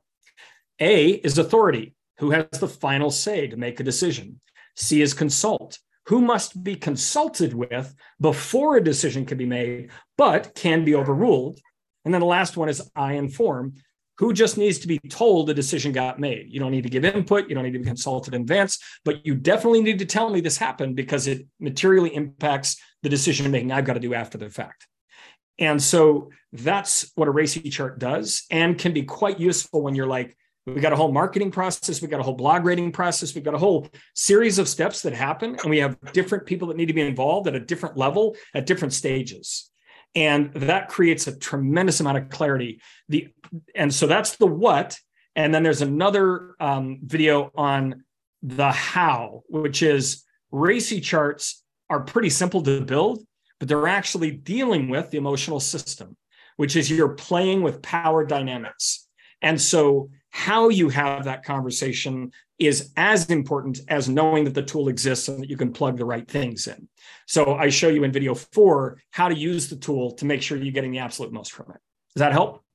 A is authority, who has the final say to make a decision. C is consult, who must be consulted with before a decision can be made, but can be overruled. And then the last one is I, inform, who just needs to be told the decision got made. You don't need to give input. You don't need to be consulted in advance, but you definitely need to tell me this happened because it materially impacts the decision making I've got to do after the fact. And so that's what a RACI chart does, and can be quite useful when you're like, we got a whole marketing process, we got a whole blog rating process, we've got a whole series of steps that happen, and we have different people that need to be involved at a different level at different stages. And that creates a tremendous amount of clarity. And so that's the what. And then there's another video on the how, which is RACI charts are pretty simple to build, but they're actually dealing with the emotional system, which is you're playing with power dynamics. And so how you have that conversation is as important as knowing that the tool exists and that you can plug the right things in. So I show you in video 4 how to use the tool to make sure you're getting the absolute most from it. Does that help?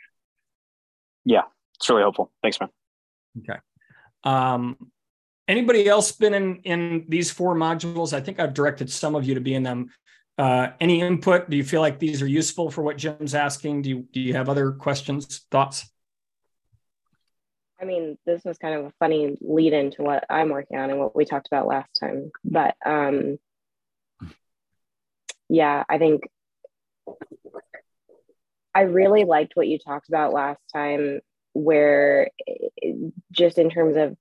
Yeah, it's really helpful. Thanks, man. Okay. Anybody else been in these 4 modules? I think I've directed some of you to be in them. Any input? Do you feel like these are useful for what Jim's asking? Do you have other questions, thoughts? I mean, this was kind of a funny lead into what I'm working on and what we talked about last time. But yeah, I think I really liked what you talked about last time, where just in terms of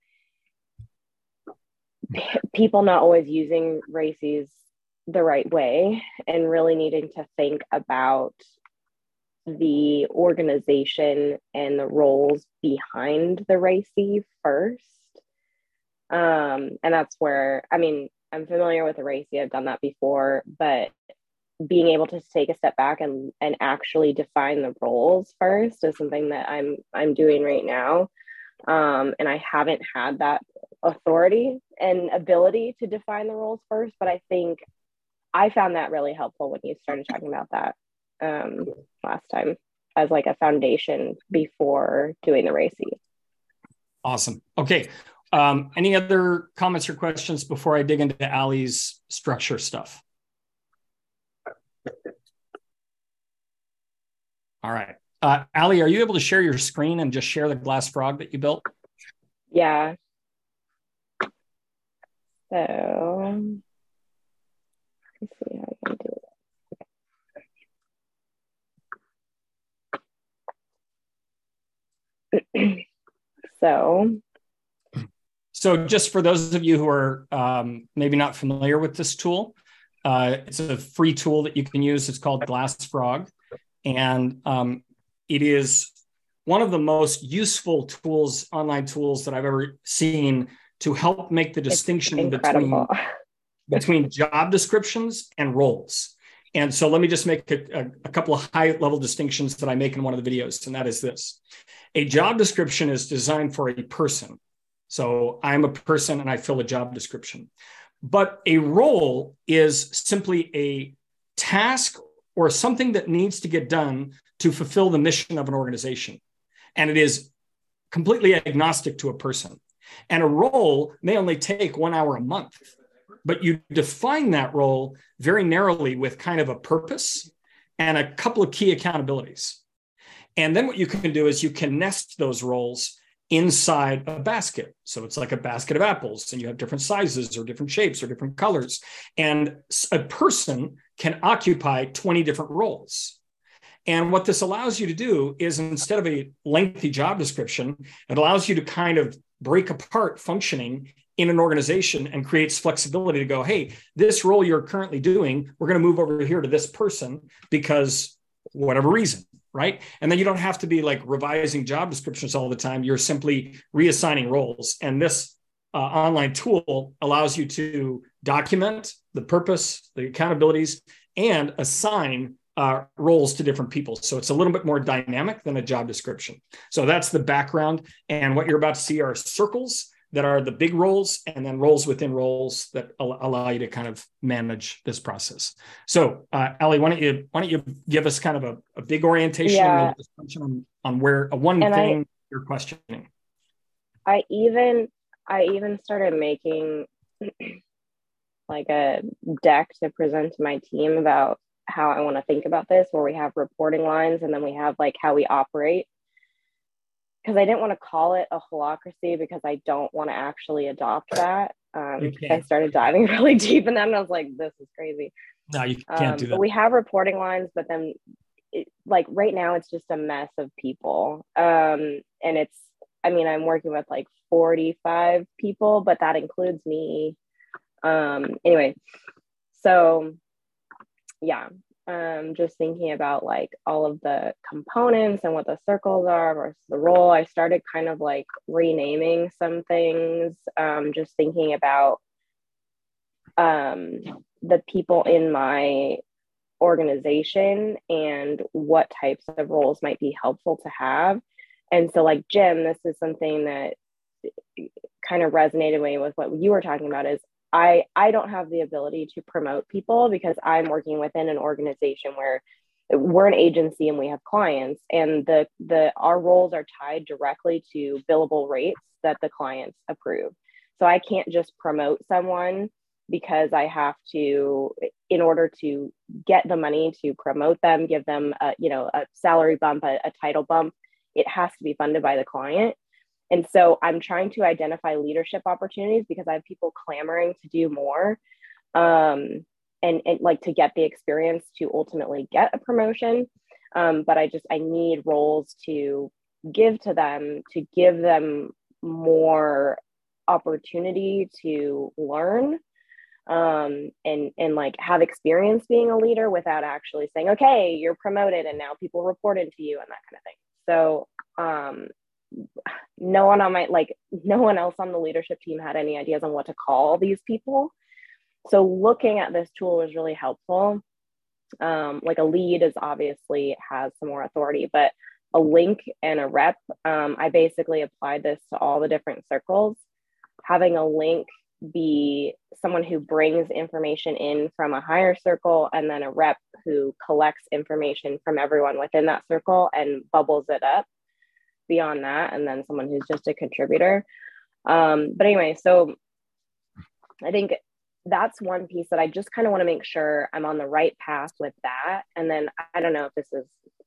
people not always using RACIs the right way and really needing to think about the organization and the roles behind the RACI first. And that's where, I mean, I'm familiar with the RACI, I've done that before, but being able to take a step back and actually define the roles first is something that I'm doing right now. And I haven't had that authority and ability to define the roles first, but I think I found that really helpful when you started talking about that last time as like a foundation before doing the RACI. Awesome. Okay. Any other comments or questions before I dig into Ali's structure stuff? All right. Ali, are you able to share your screen and just share the glass frog that you built? Yeah. So let's see how I can do it. So just for those of you who are maybe not familiar with this tool, it's a free tool that you can use. It's called Glass Frog. And it is one of the most useful tools, online tools that I've ever seen to help make the distinction between job descriptions and roles. And so let me just make a couple of high-level distinctions that I make in one of the videos, and that is this. A job description is designed for a person. So I'm a person and I fill a job description. But a role is simply a task or something that needs to get done to fulfill the mission of an organization. And it is completely agnostic to a person. And a role may only take 1 hour a month, but you define that role very narrowly with kind of a purpose and a couple of key accountabilities. And then what you can do is you can nest those roles inside a basket. So it's like a basket of apples, and you have different sizes or different shapes or different colors. And a person can occupy 20 different roles. And what this allows you to do is, instead of a lengthy job description, it allows you to kind of break apart functioning in an organization and creates flexibility to go, hey, this role you're currently doing, we're going to move over here to this person because whatever reason, right? And then you don't have to be like revising job descriptions all the time. You're simply reassigning roles. And this online tool allows you to document the purpose, the accountabilities, and assign roles to different people. So it's a little bit more dynamic than a job description. So that's the background. And what you're about to see are circles that are the big roles, and then roles within roles that allow you to kind of manage this process. So Ali, why don't you give us kind of a big orientation and discussion on where one thing you're questioning. I even started making like a deck to present to my team about how I want to think about this, where we have reporting lines and then we have like how we operate. Because I didn't want to call it a holacracy because I don't want to actually adopt that. I started diving really deep in that and I was like, this is crazy. No, you can't do that. But we have reporting lines, but then like right now it's just a mess of people. And I'm working with like 45 people, but that includes me. Anyway, so yeah. Just thinking about like all of the components and what the circles are versus the role. I started kind of like renaming some things, just thinking about the people in my organization and what types of roles might be helpful to have. And so like Jim, this is something that kind of resonated with what you were talking about is I don't have the ability to promote people because I'm working within an organization where we're an agency and we have clients, and our roles are tied directly to billable rates that the clients approve. So I can't just promote someone because I have to, in order to get the money to promote them, give them a salary bump, a title bump, it has to be funded by the client. And so I'm trying to identify leadership opportunities because I have people clamoring to do more and like to get the experience to ultimately get a promotion. But I need roles to give to them, to give them more opportunity to learn and like have experience being a leader without actually saying, okay, you're promoted and now people report into you and that kind of thing. So no one else on the leadership team had any ideas on what to call these people. So looking at this tool was really helpful. Like a lead is obviously has some more authority, but a link and a rep, I basically applied this to all the different circles. Having a link be someone who brings information in from a higher circle, and then a rep who collects information from everyone within that circle and bubbles it up beyond that, and then someone who's just a contributor. But anyway, so I think that's one piece that I just kind of want to make sure I'm on the right path with that. And then I don't know if this is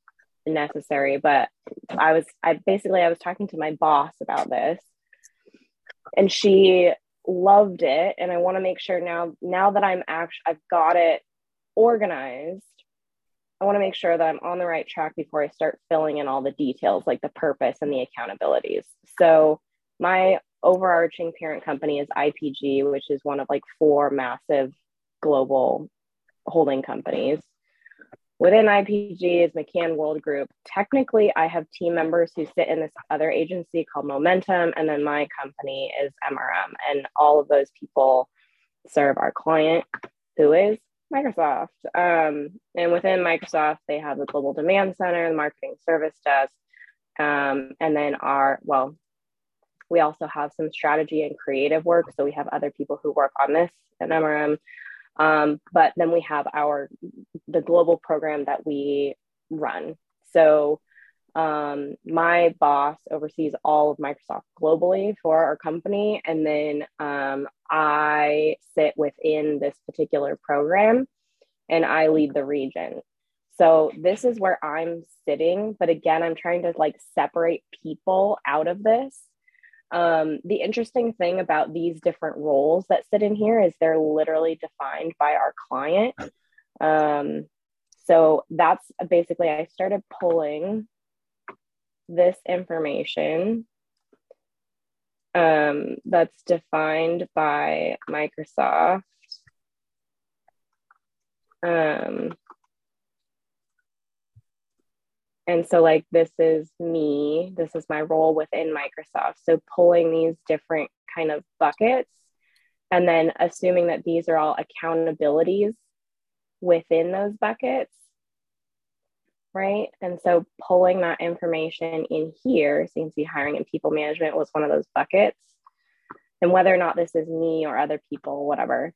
necessary, but I was talking to my boss about this, and she loved it. And I want to make sure now that I've got it organized, I want to make sure that I'm on the right track before I start filling in all the details, like the purpose and the accountabilities. So my overarching parent company is IPG, which is one of like 4 massive global holding companies. Within IPG is McCann World Group. Technically, I have team members who sit in this other agency called Momentum, and then my company is MRM, and all of those people serve our client, who is Microsoft. And within Microsoft, they have the Global Demand Center, the Marketing Service Desk, and then we also have some strategy and creative work. So we have other people who work on this at MRM. But then we have the global program that we run. So my boss oversees all of Microsoft globally for our company. And then I sit within this particular program and I lead the region. So this is where I'm sitting. But again, I'm trying to like separate people out of this. The interesting thing about these different roles that sit in here is they're literally defined by our client. So that's basically, I started pulling this information that's defined by Microsoft. And so like, this is me, this is my role within Microsoft. So pulling these different kind of buckets and then assuming that these are all accountabilities within those buckets, right? And so pulling that information in here, so you can see hiring and people management was one of those buckets. And whether or not this is me or other people, whatever.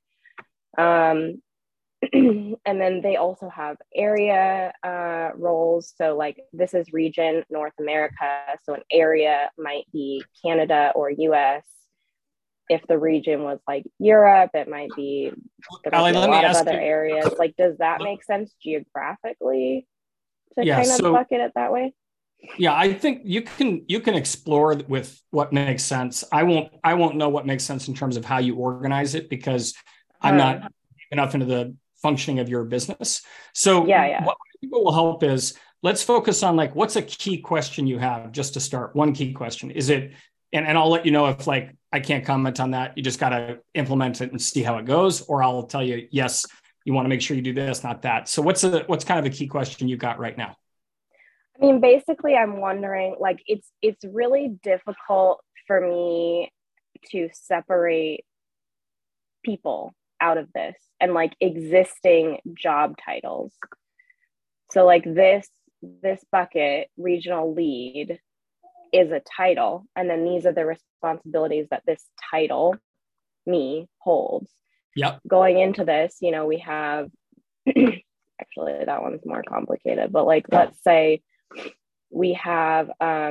And then they also have area roles. So like this is region North America. So an area might be Canada or US. If the region was like Europe, it might be a lot of other areas. Like, does that make sense geographically to kind of bucket it that way? Yeah, I think you can explore with what makes sense. I won't know what makes sense in terms of how you organize it because I'm not enough into the functioning of your business. So what people will help is let's focus on like, what's a key question you have just to start? One key question. Is it, and I'll let you know if like, I can't comment on that. You just got to implement it and see how it goes. Or I'll tell you, yes, you want to make sure you do this, not that. So what's kind of a key question you got right now? I mean, basically I'm wondering, like, it's really difficult for me to separate people out of this and like existing job titles. So like this bucket, regional lead, is a title. And then these are the responsibilities that this title, me, holds. Yep. Going into this, you know, we have, actually that one's more complicated, but like, let's say we have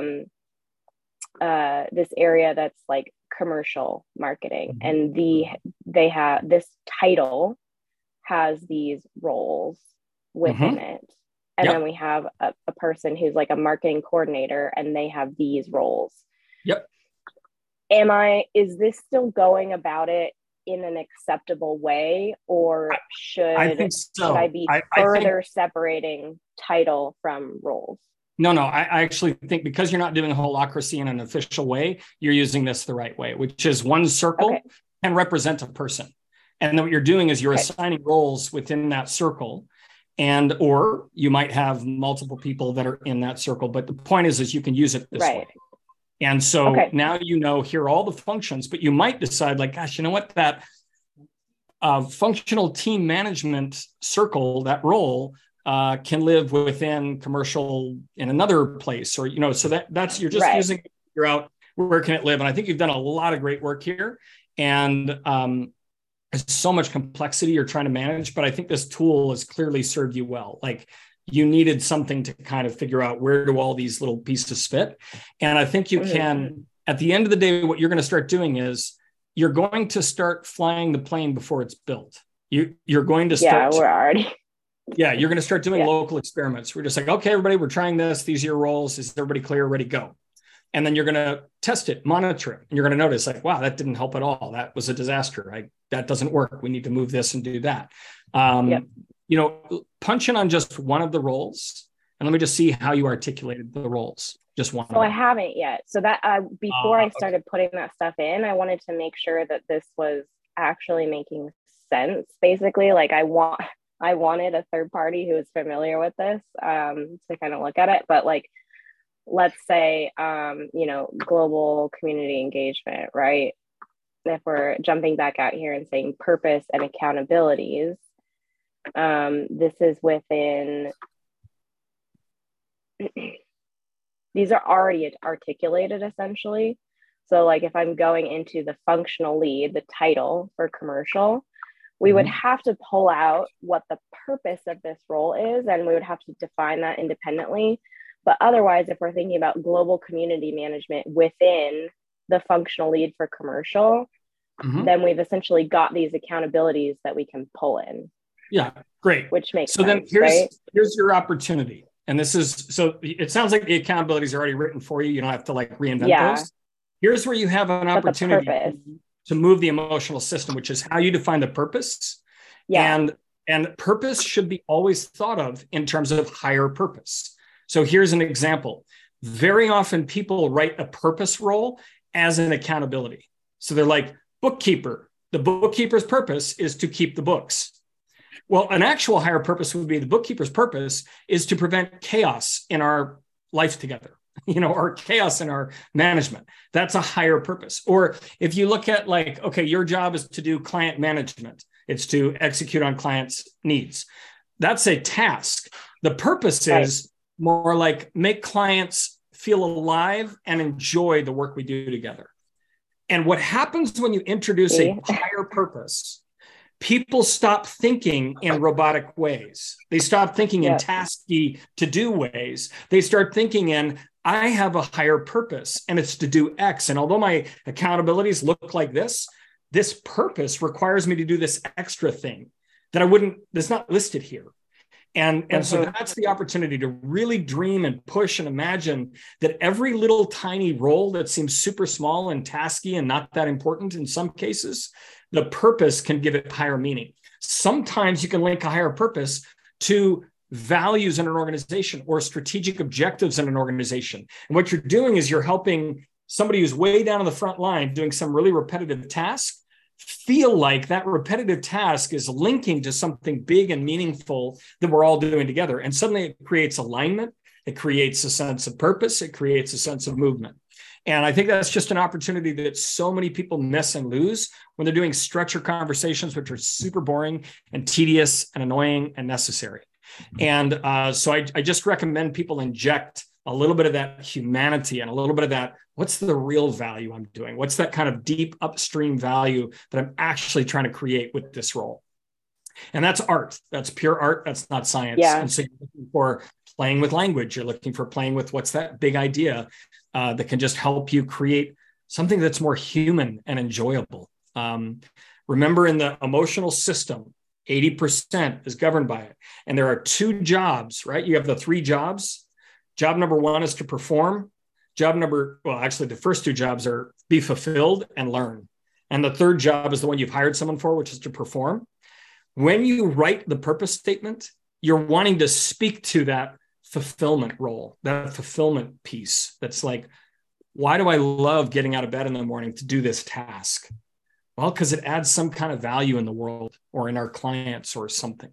this area that's like commercial marketing, and they have this title has these roles within it. And then we have a person who's like a marketing coordinator and they have these roles. Yep. Is this still going about it in an acceptable way, or should I be further separating title from roles? No, I actually think because you're not doing holacracy in an official way, you're using this the right way, which is one circle can represent a person. And then what you're doing is you're assigning roles within that circle, or you might have multiple people that are in that circle. But the point is you can use it this way. And so now you know, here are all the functions, but you might decide like, gosh, you know what, that functional team management circle, that role, can live within commercial in another place, or, you know, so that's, you're just using it to figure out where can it live. And I think you've done a lot of great work here, and there's so much complexity you're trying to manage, but I think this tool has clearly served you well. Like, you needed something to kind of figure out where do all these little pieces fit. And I think you can, at the end of the day, what you're going to start doing is you're going to start flying the plane before it's built. You're going to start. Yeah, we're already. Yeah, you're going to start doing Yeah. local experiments. We're just like, okay, everybody, we're trying this. These are your roles. Is everybody clear? Ready, go. And then you're going to test it, monitor it. And you're going to notice like, wow, that didn't help at all. That was a disaster. That doesn't work. We need to move this and do that. Yep. You know, punch in on just one of the roles. And let me just see how you articulated the roles. Just one. So I haven't yet. So that before I started putting that stuff in, I wanted to make sure that this was actually making sense. Basically, like I wanted a third party who is familiar with this to kind of look at it. But like, let's say, you know, global community engagement, right? If we're jumping back out here and saying purpose and accountabilities, this is within, these are already articulated essentially. So like if I'm going into the functional lead, the title for commercial, we would have to pull out what the purpose of this role is, and we would have to define that independently. But otherwise, if we're thinking about global community management within the functional lead for commercial, then we've essentially got these accountabilities that we can pull in. Yeah, great. Which makes sense, then here's your opportunity. And this is, so it sounds like the accountabilities are already written for you. You don't have to like reinvent those. Here's where you have an opportunity to move the emotional system, which is how you define the purpose. Yeah. And purpose should be always thought of in terms of higher purpose. So here's an example. Very often people write a purpose role as an accountability. So they're like, bookkeeper. The bookkeeper's purpose is to keep the books. Well, an actual higher purpose would be the bookkeeper's purpose is to prevent chaos in our life together, you know, or chaos in our management. That's a higher purpose. Or if you look at like, okay, your job is to do client management. It's to execute on clients' needs. That's a task. The purpose is more like make clients feel alive and enjoy the work we do together. And what happens when you introduce a higher purpose, people stop thinking in robotic ways. They stop thinking in tasky to-do ways. They start thinking in, I have a higher purpose and it's to do X. And although my accountabilities look like this purpose requires me to do this extra thing that's not listed here. And so that's the opportunity to really dream and push and imagine that every little tiny role that seems super small and tasky and not that important in some cases, the purpose can give it higher meaning. Sometimes you can link a higher purpose to values in an organization or strategic objectives in an organization. And what you're doing is you're helping somebody who's way down on the front line doing some really repetitive task feel like that repetitive task is linking to something big and meaningful that we're all doing together. And suddenly it creates alignment. It creates a sense of purpose. It creates a sense of movement. And I think that's just an opportunity that so many people miss and lose when they're doing structure conversations, which are super boring and tedious and annoying and necessary. And so I just recommend people inject a little bit of that humanity and a little bit of that, what's the real value I'm doing? What's that kind of deep upstream value that I'm actually trying to create with this role? And that's art. That's pure art. That's not science. Yeah. And so you're looking for playing with language. You're looking for playing with what's that big idea that can just help you create something that's more human and enjoyable. Remember, in the emotional system, 80% is governed by it. And there are two jobs, right? You have the three jobs. Job number one is to perform. The first two jobs are be fulfilled and learn. And the third job is the one you've hired someone for, which is to perform. When you write the purpose statement, you're wanting to speak to that fulfillment role, that fulfillment piece. That's like, why do I love getting out of bed in the morning to do this task? Well, because it adds some kind of value in the world or in our clients or something.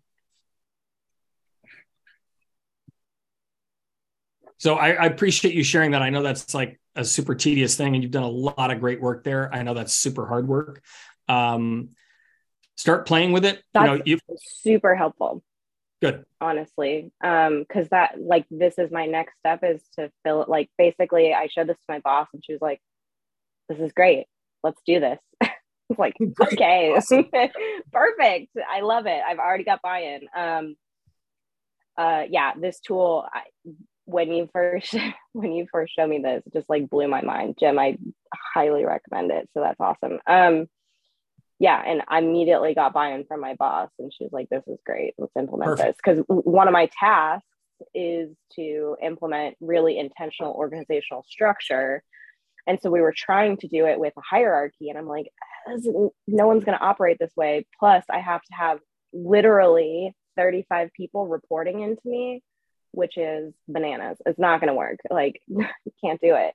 So I appreciate you sharing that. I know that's like a super tedious thing and you've done a lot of great work there. I know that's super hard work. Start playing with it. That's super helpful. Good. Honestly. Because this is my next step is to fill it. Like, basically I showed this to my boss and she was like, this is great. Let's do this. It's like, great. Okay, awesome. Perfect. I love it. I've already got buy-in. This tool, when you first showed me this, it just like blew my mind. Jim, I highly recommend it. So that's awesome. yeah, and I immediately got buy-in from my boss, and she was like, this is great, let's implement Perfect. this. Because one of my tasks is to implement really intentional organizational structure. And so we were trying to do it with a hierarchy, and I'm like, no one's going to operate this way. Plus I have to have literally 35 people reporting into me, which is bananas. It's not going to work. Like, you can't do it.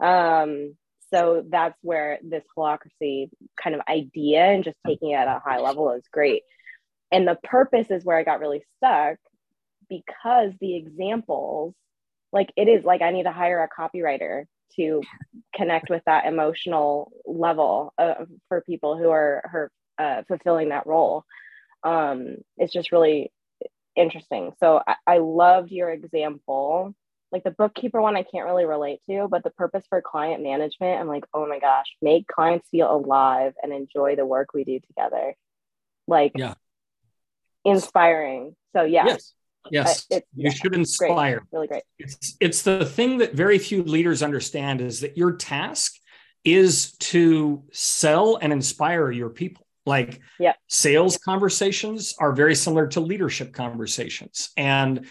So that's where this holacracy kind of idea and just taking it at a high level is great. And the purpose is where I got really stuck, because the examples, like, it is like I need to hire a copywriter to connect with that emotional level for people who are fulfilling that role. It's just really interesting. So I loved your example. Like the bookkeeper one, I can't really relate to, but the purpose for client management, I'm like, oh my gosh, make clients feel alive and enjoy the work we do together. Like, Yeah. Inspiring. So yeah. Yes. You should inspire. Great. Really great. It's the thing that very few leaders understand, is that your task is to sell and inspire your people. Like, sales conversations are very similar to leadership conversations, and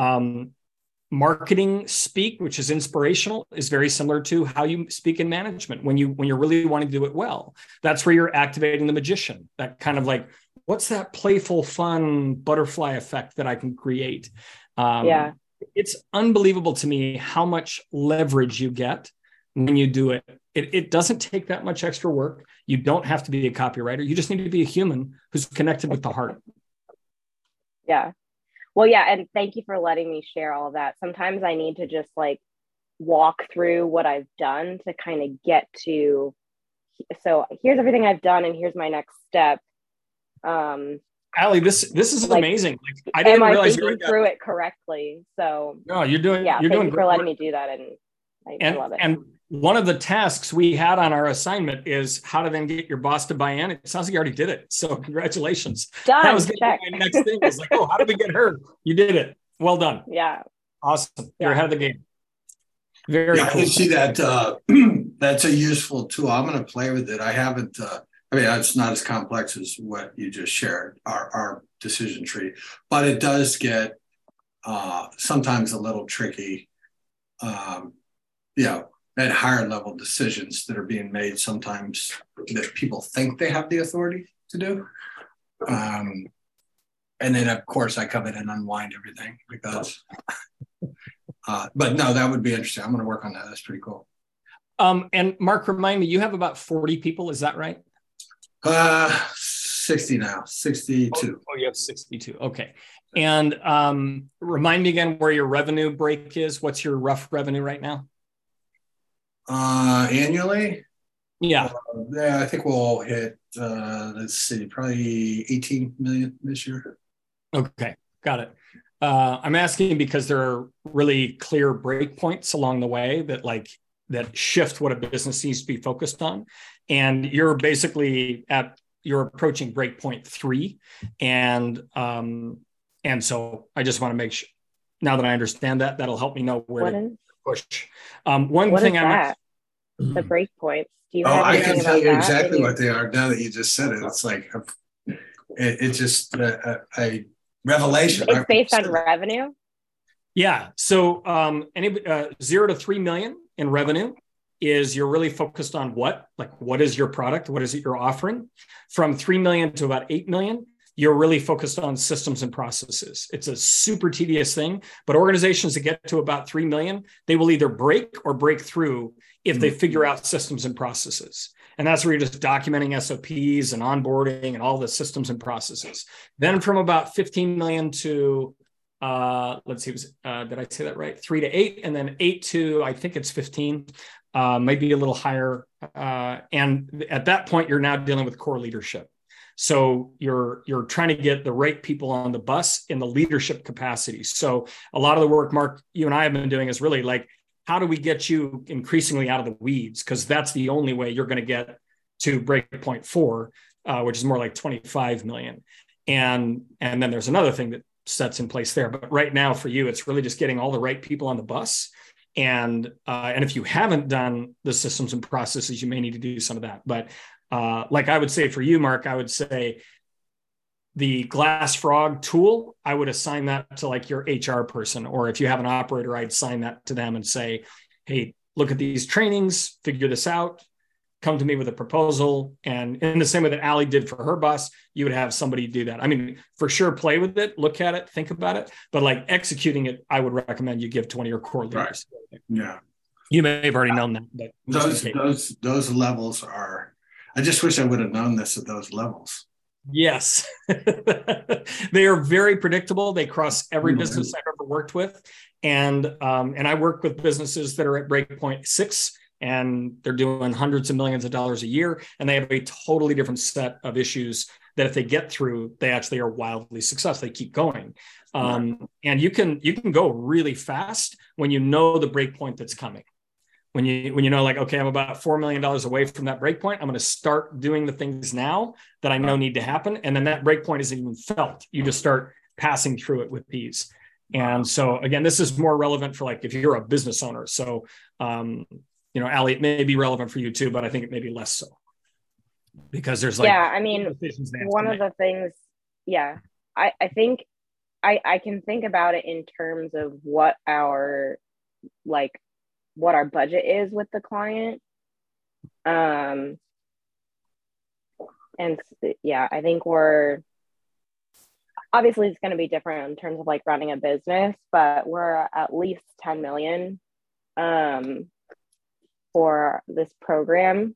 marketing speak, which is inspirational, is very similar to how you speak in management. When you're really wanting to do it well, that's where you're activating the magician. That kind of like, what's that playful, fun butterfly effect that I can create? It's unbelievable to me how much leverage you get when you do it. It doesn't take that much extra work. You don't have to be a copywriter. You just need to be a human who's connected with the heart. Yeah. Well, yeah. And thank you for letting me share all of that. Sometimes I need to just like walk through what I've done to kind of get to, so here's everything I've done and here's my next step. Allie, this is like, amazing. Like, I didn't realize you were through it correctly. So no, you're doing. Yeah, you're thank doing you for letting me do that, and I love it. And one of the tasks we had on our assignment is how to then get your boss to buy in. It sounds like you already did it. So congratulations. Done. That was my next thing. Was like, oh, how did we get her? You did it. Well done. Yeah. Awesome. You're ahead of the game. Very cool. I can see that that's a useful tool. I'm going to play with it. I haven't. I mean, it's not as complex as what you just shared, our decision tree, but it does get sometimes a little tricky. At higher level decisions that are being made sometimes that people think they have the authority to do. And then, of course, I come in and unwind everything because, but no, that would be interesting. I'm going to work on that. That's pretty cool. And Mark, remind me, you have about 40 people. Is that right? 60 now, 62. Oh, you have 62. Okay. And remind me again where your revenue break is. What's your rough revenue right now? Annually? Yeah. I think we'll hit, let's see, probably 18 million this year. Okay. Got it. I'm asking because there are really clear breakpoints along the way that shift what a business needs to be focused on. And you're basically you're approaching breakpoint 3. And so I just want to make sure, now that I understand that, that'll help me know where to push. One thing I'm the breakpoints. Do you I can tell you exactly what they are now that you just said it. It's like it's just a revelation. It's based on revenue. Yeah. So 0 to 3 million in revenue is you're really focused on what is your product? What is it you're offering? From 3 million to about 8 million, you're really focused on systems and processes. It's a super tedious thing, but organizations that get to about 3 million, they will either break or break through if they figure out systems and processes. And that's where you're just documenting SOPs and onboarding and all the systems and processes. Then from about 15 million to, let's see, did I say that right? 3 to 8, and then 8 to, I think it's 15, maybe a little higher. And at that point, you're now dealing with core leadership. So you're trying to get the right people on the bus in the leadership capacity. So a lot of the work, Mark, you and I have been doing is really like, how do we get you increasingly out of the weeds? Because that's the only way you're going to get to breakpoint 4, which is more like 25 million. And then there's another thing that sets in place there. But right now for you, it's really just getting all the right people on the bus. And if you haven't done the systems and processes, you may need to do some of that. But like I would say for you, Mark, I would say the Glass Frog tool, I would assign that to like your HR person, or if you have an operator, I'd assign that to them and say, hey, look at these trainings, figure this out, come to me with a proposal. And in the same way that Allie did for her bus, you would have somebody do that. I mean, for sure, play with it, look at it, think about it, but like executing it, I would recommend you give to one of your core leaders. Right. Yeah. You may have already known that, but those levels are, I just wish I would have known this at those levels. Yes. They are very predictable. They cross every business I've ever worked with. And I work with businesses that are at breakpoint 6, and they're doing hundreds of millions of dollars a year. And they have a totally different set of issues that if they get through, they actually are wildly successful. They keep going. And you can go really fast when you know the breakpoint that's coming. When you know, like, okay, I'm about $4 million away from that breakpoint, I'm going to start doing the things now that I know need to happen. And then that breakpoint isn't even felt. You just start passing through it with ease. And so again, this is more relevant for like, if you're a business owner. So, Allie, it may be relevant for you too, but I think it may be less so because there's like, yeah, I mean, one of the things, I think I can think about it in terms of what our budget is with the client. And yeah, I think obviously it's going to be different in terms of like running a business, but we're at least 10 million for this program.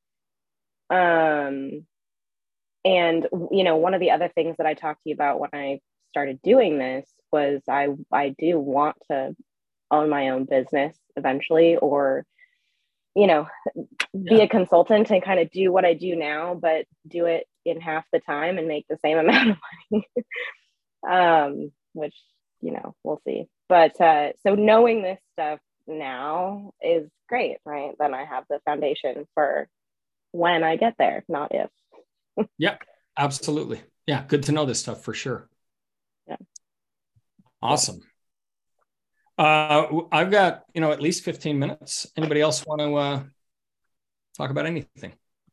And one of the other things that I talked to you about when I started doing this was I do want to own my own business eventually, or be a consultant and kind of do what I do now, but do it in half the time and make the same amount of money. Which we'll see. But so knowing this stuff now is great, right? Then I have the foundation for when I get there, not if. Yeah, absolutely. Yeah, good to know this stuff for sure. Yeah. Awesome. I've got, at least 15 minutes. Anybody else want to talk about anything?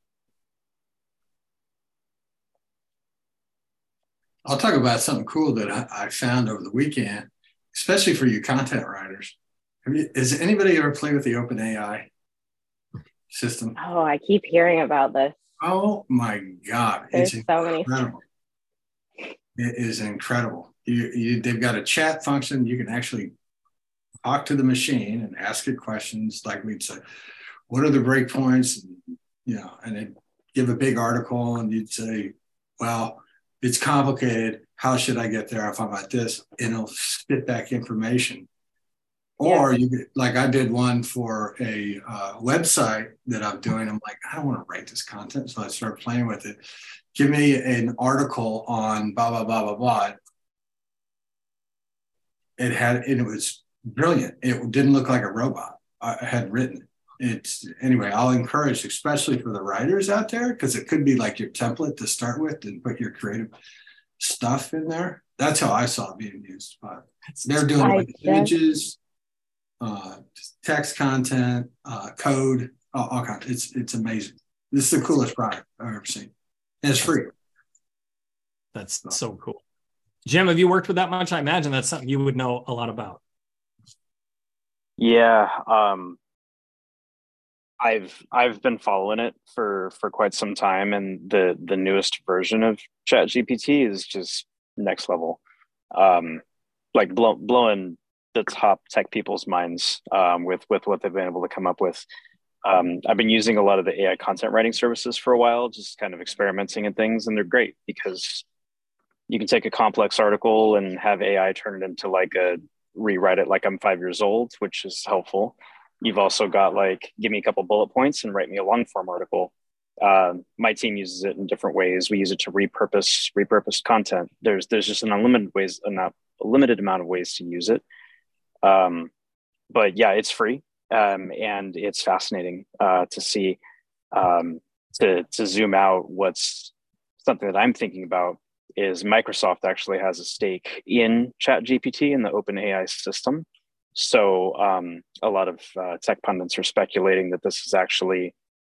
I'll talk about something cool that I found over the weekend, especially for you content writers. Has anybody ever played with the OpenAI system? Oh, I keep hearing about this. Oh my God. There's it's so incredible. It is incredible. They've got a chat function. You can actually talk to the machine and ask it questions like we'd say, what are the breakpoints? And it'd give a big article and you'd say, well, it's complicated. How should I get there if I'm at this? And it'll spit back information. Or like I did one for a website that I'm doing. I'm like, I don't want to write this content. So I started playing with it. Give me an article on blah, blah, blah, blah, blah. It was brilliant. It didn't look like a robot. I had written it. Anyway, I'll encourage, especially for the writers out there, because it could be like your template to start with and put your creative stuff in there. That's how I saw it being used. But they're doing it with images, text content, code, all kinds. It's amazing. This is the coolest product I've ever seen. And it's free. That's so cool. Jim, have you worked with that much? I imagine that's something you would know a lot about. Yeah, I've been following it for quite some time, and the newest version of ChatGPT is just next level, like blowing the top tech people's minds with what they've been able to come up with. I've been using a lot of the AI content writing services for a while, just kind of experimenting and things, and they're great because you can take a complex article and have AI turn it into rewrite it like I'm 5 years old, which is helpful. You've also got give me a couple bullet points and write me a long form article. My team uses it in different ways. We use it to repurpose content. There's just an limited amount of ways to use it. But yeah, it's free. And it's fascinating to see, to zoom out. What's something that I'm thinking about is Microsoft actually has a stake in ChatGPT in the OpenAI system. So a lot of tech pundits are speculating that this is actually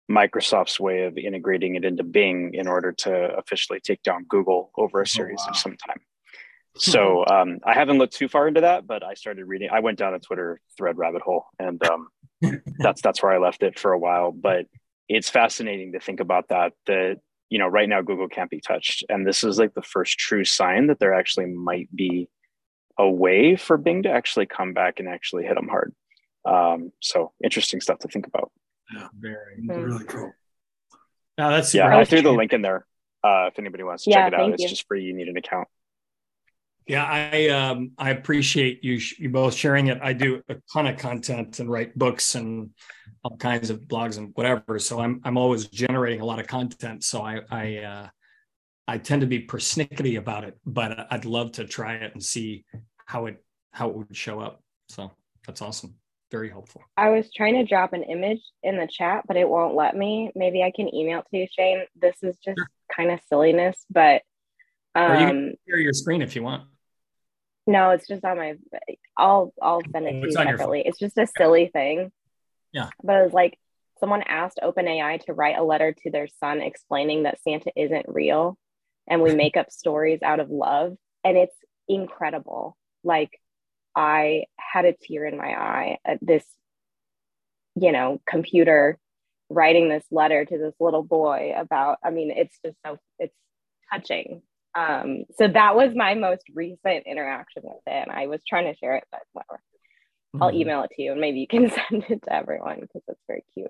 Microsoft's way of integrating it into Bing in order to officially take down Google over a series of some time. So I haven't looked too far into that, but I started reading. I went down a Twitter thread rabbit hole, and that's where I left it for a while. But it's fascinating to think about that. That right now Google can't be touched, and this is like the first true sign that there actually might be a way for Bing to actually come back and actually hit them hard. So interesting stuff to think about. Yeah, really cool. Now that's I threw the link in there. If anybody wants to check it out, it's just free. You need an account. Yeah, I appreciate you both sharing it. I do a ton of content and write books and all kinds of blogs and whatever. So I'm always generating a lot of content. So I tend to be persnickety about it, but I'd love to try it and see how it would show up. So that's awesome. Very helpful. I was trying to drop an image in the chat, but it won't let me. Maybe I can email it to you, Shane. This is just kind of silliness, but or you can share your screen if you want. No, it's just on my. I'll send it to you separately. It's just a silly thing. Yeah. But it was like someone asked OpenAI to write a letter to their son explaining that Santa isn't real, and we make up stories out of love, and it's incredible. Like I had a tear in my eye at this, computer writing this letter to this little boy about. I mean, it's just it's touching. So that was my most recent interaction with it. And I was trying to share it, but whatever. I'll email it to you and maybe you can send it to everyone because it's very cute.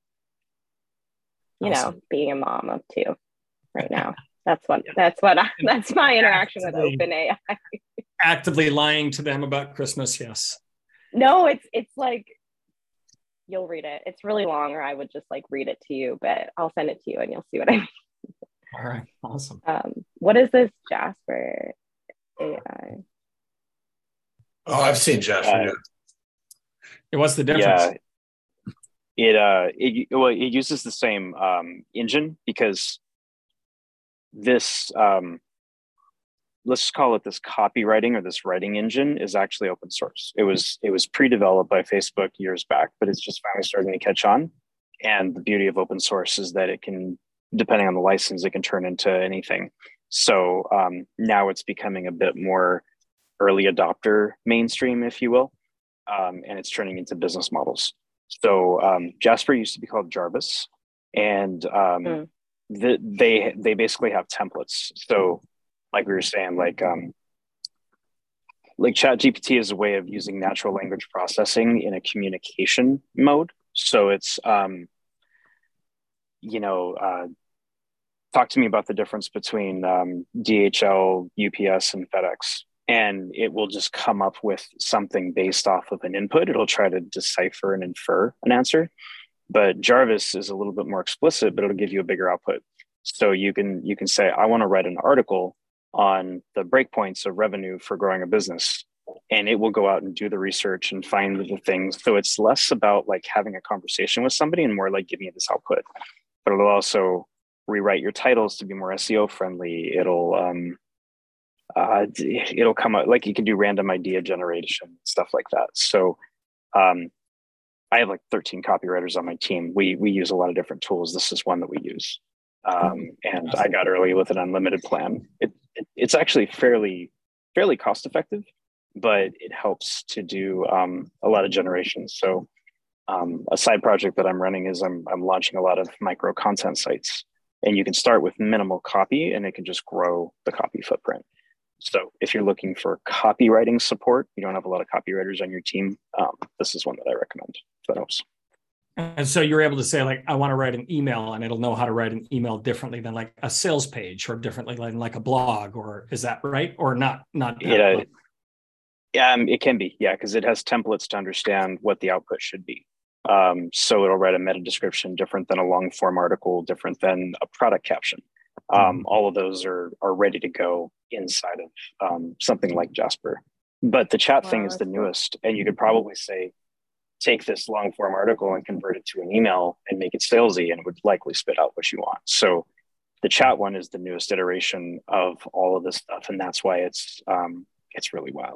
Being a mom of two right now. That's my interaction with OpenAI. Actively lying to them about Christmas, yes. No, it's like you'll read it. It's really long, or I would just like read it to you, but I'll send it to you and you'll see what I mean. All right, awesome. What is this Jasper AI? Oh, I've seen Jasper. What's the difference? Yeah, it uses the same engine because this let's call it this copywriting or this writing engine is actually open source. It was pre-developed by Facebook years back, but it's just finally starting to catch on. And the beauty of open source is that it can, depending on the license, it can turn into anything. So now it's becoming a bit more early adopter mainstream, if you will, and it's turning into business models. So Jasper used to be called Jarvis, and they basically have templates. So like we were saying, like ChatGPT is a way of using natural language processing in a communication mode. So it's talk to me about the difference between DHL, UPS, and FedEx. And it will just come up with something based off of an input. It'll try to decipher and infer an answer. But Jarvis is a little bit more explicit, but it'll give you a bigger output. So you can say, I want to write an article on the breakpoints of revenue for growing a business. And it will go out and do the research and find the things. So it's less about like having a conversation with somebody and more like giving you this output. But it'll also rewrite your titles to be more SEO friendly. It'll come out like you can do random idea generation, stuff like that. So I have like 13 copywriters on my team. We use a lot of different tools. This is one that we use. And I got early with an unlimited plan. It's actually fairly cost effective, but it helps to do a lot of generations. So a side project that I'm running is I'm launching a lot of micro content sites, and you can start with minimal copy and it can just grow the copy footprint. So if you're looking for copywriting support, you don't have a lot of copywriters on your team, this is one that I recommend. If that helps. And so you're able to say, like, I want to write an email, and it'll know how to write an email differently than like a sales page, or differently than like a blog, or is that right? Or not? It can be, because it has templates to understand what the output should be. So it'll write a meta description different than a long form article, different than a product caption. All of those are ready to go inside of something like Jasper. But the chat thing is the newest, and you could probably say, take this long form article and convert it to an email and make it salesy, and it would likely spit out what you want. So the chat one is the newest iteration of all of this stuff, and that's why it's really wild.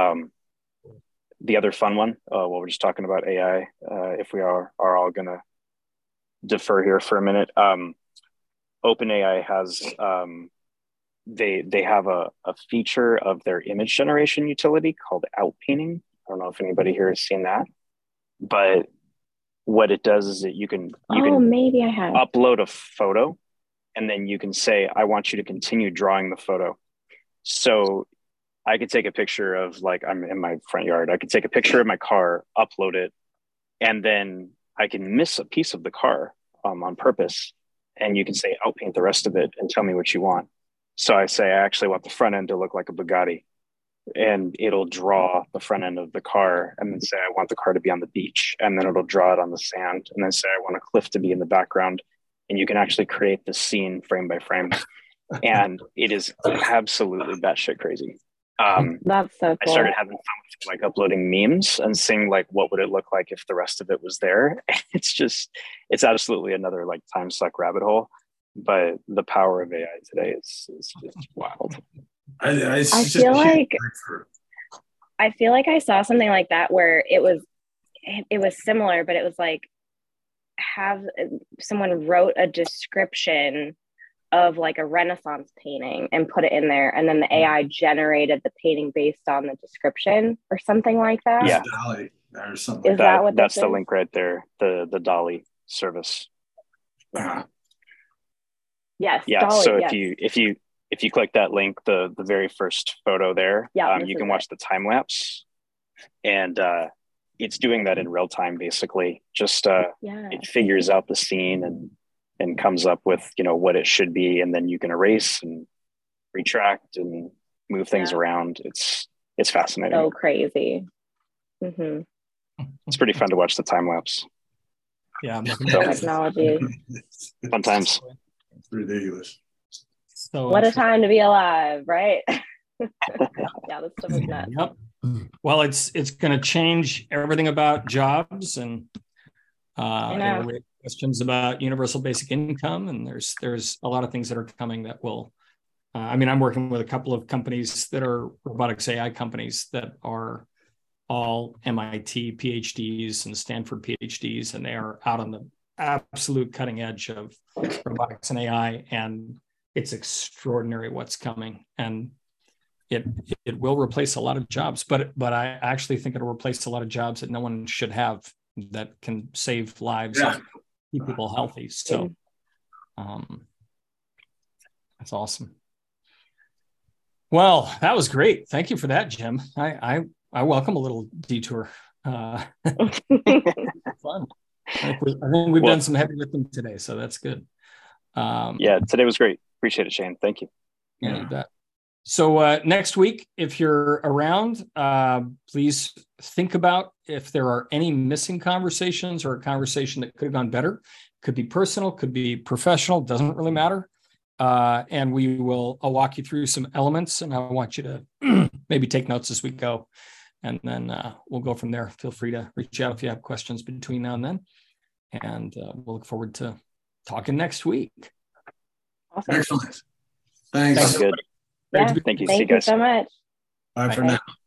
The other fun one, while we're just talking about AI, if we are all gonna defer here for a minute. OpenAI has they have a feature of their image generation utility called outpainting. I don't know if anybody here has seen that, but what it does is that you can maybe I have upload a photo, and then you can say, I want you to continue drawing the photo. So I could take a picture of, like, I'm in my front yard. I could take a picture of my car, upload it, and then I can miss a piece of the car on purpose. And you can say, outpaint the rest of it and tell me what you want. So I say, I actually want the front end to look like a Bugatti. And it'll draw the front end of the car, and then say, I want the car to be on the beach. And then it'll draw it on the sand, and then say, I want a cliff to be in the background. And you can actually create the scene frame by frame. And it is absolutely batshit crazy. That's so cool. I started having fun with, like, uploading memes and seeing, like, what would it look like if the rest of it was there. It's absolutely another, like, time suck rabbit hole. But the power of AI today is just wild. I feel like I saw something like that where it was similar, but it was like, have someone wrote a description of, like, a Renaissance painting and put it in there, and then the AI generated the painting based on the description or something like that. Yeah, DALL-E or something. Is that what that's this the is? link right there, the DALL-E service. Yes. Yeah. DALL-E, So yes. if you click that link, the very first photo there, you can watch the time lapse, and it's doing that in real time, basically. Just it figures out the scene and comes up with, what it should be, and then you can erase and retract and move things around. It's fascinating. So crazy. Mm-hmm. It's pretty fun to watch the time lapse. Yeah, technology. Fun times. It's ridiculous. So what a time to be alive, right? Yeah, this stuff is nuts. Yep. Well, it's going to change everything about jobs, and it'll raise questions about universal basic income, and there's a lot of things that are coming that will. I'm working with a couple of companies that are robotics AI companies that are all MIT PhDs and Stanford PhDs, and they are out on the absolute cutting edge of robotics and AI, and it's extraordinary what's coming, and it will replace a lot of jobs, but I actually think it'll replace a lot of jobs that no one should have, that can save lives and keep people healthy. So that's awesome. Well, that was great. Thank you for that, Jim. I welcome a little detour. Fun. I think we've done some heavy lifting today, so that's good. Today was great. Appreciate it, Shane. Thank you. Yeah, you bet. So next week, if you're around, please think about if there are any missing conversations or a conversation that could have gone better. Could be personal, could be professional, doesn't really matter. And I'll walk you through some elements, and I want you to maybe take notes as we go. And then we'll go from there. Feel free to reach out if you have questions between now and then. And we'll look forward to talking next week. Awesome. Excellent. Thanks. Sounds good. Yeah, Thank you. Thank you so much. Bye for now.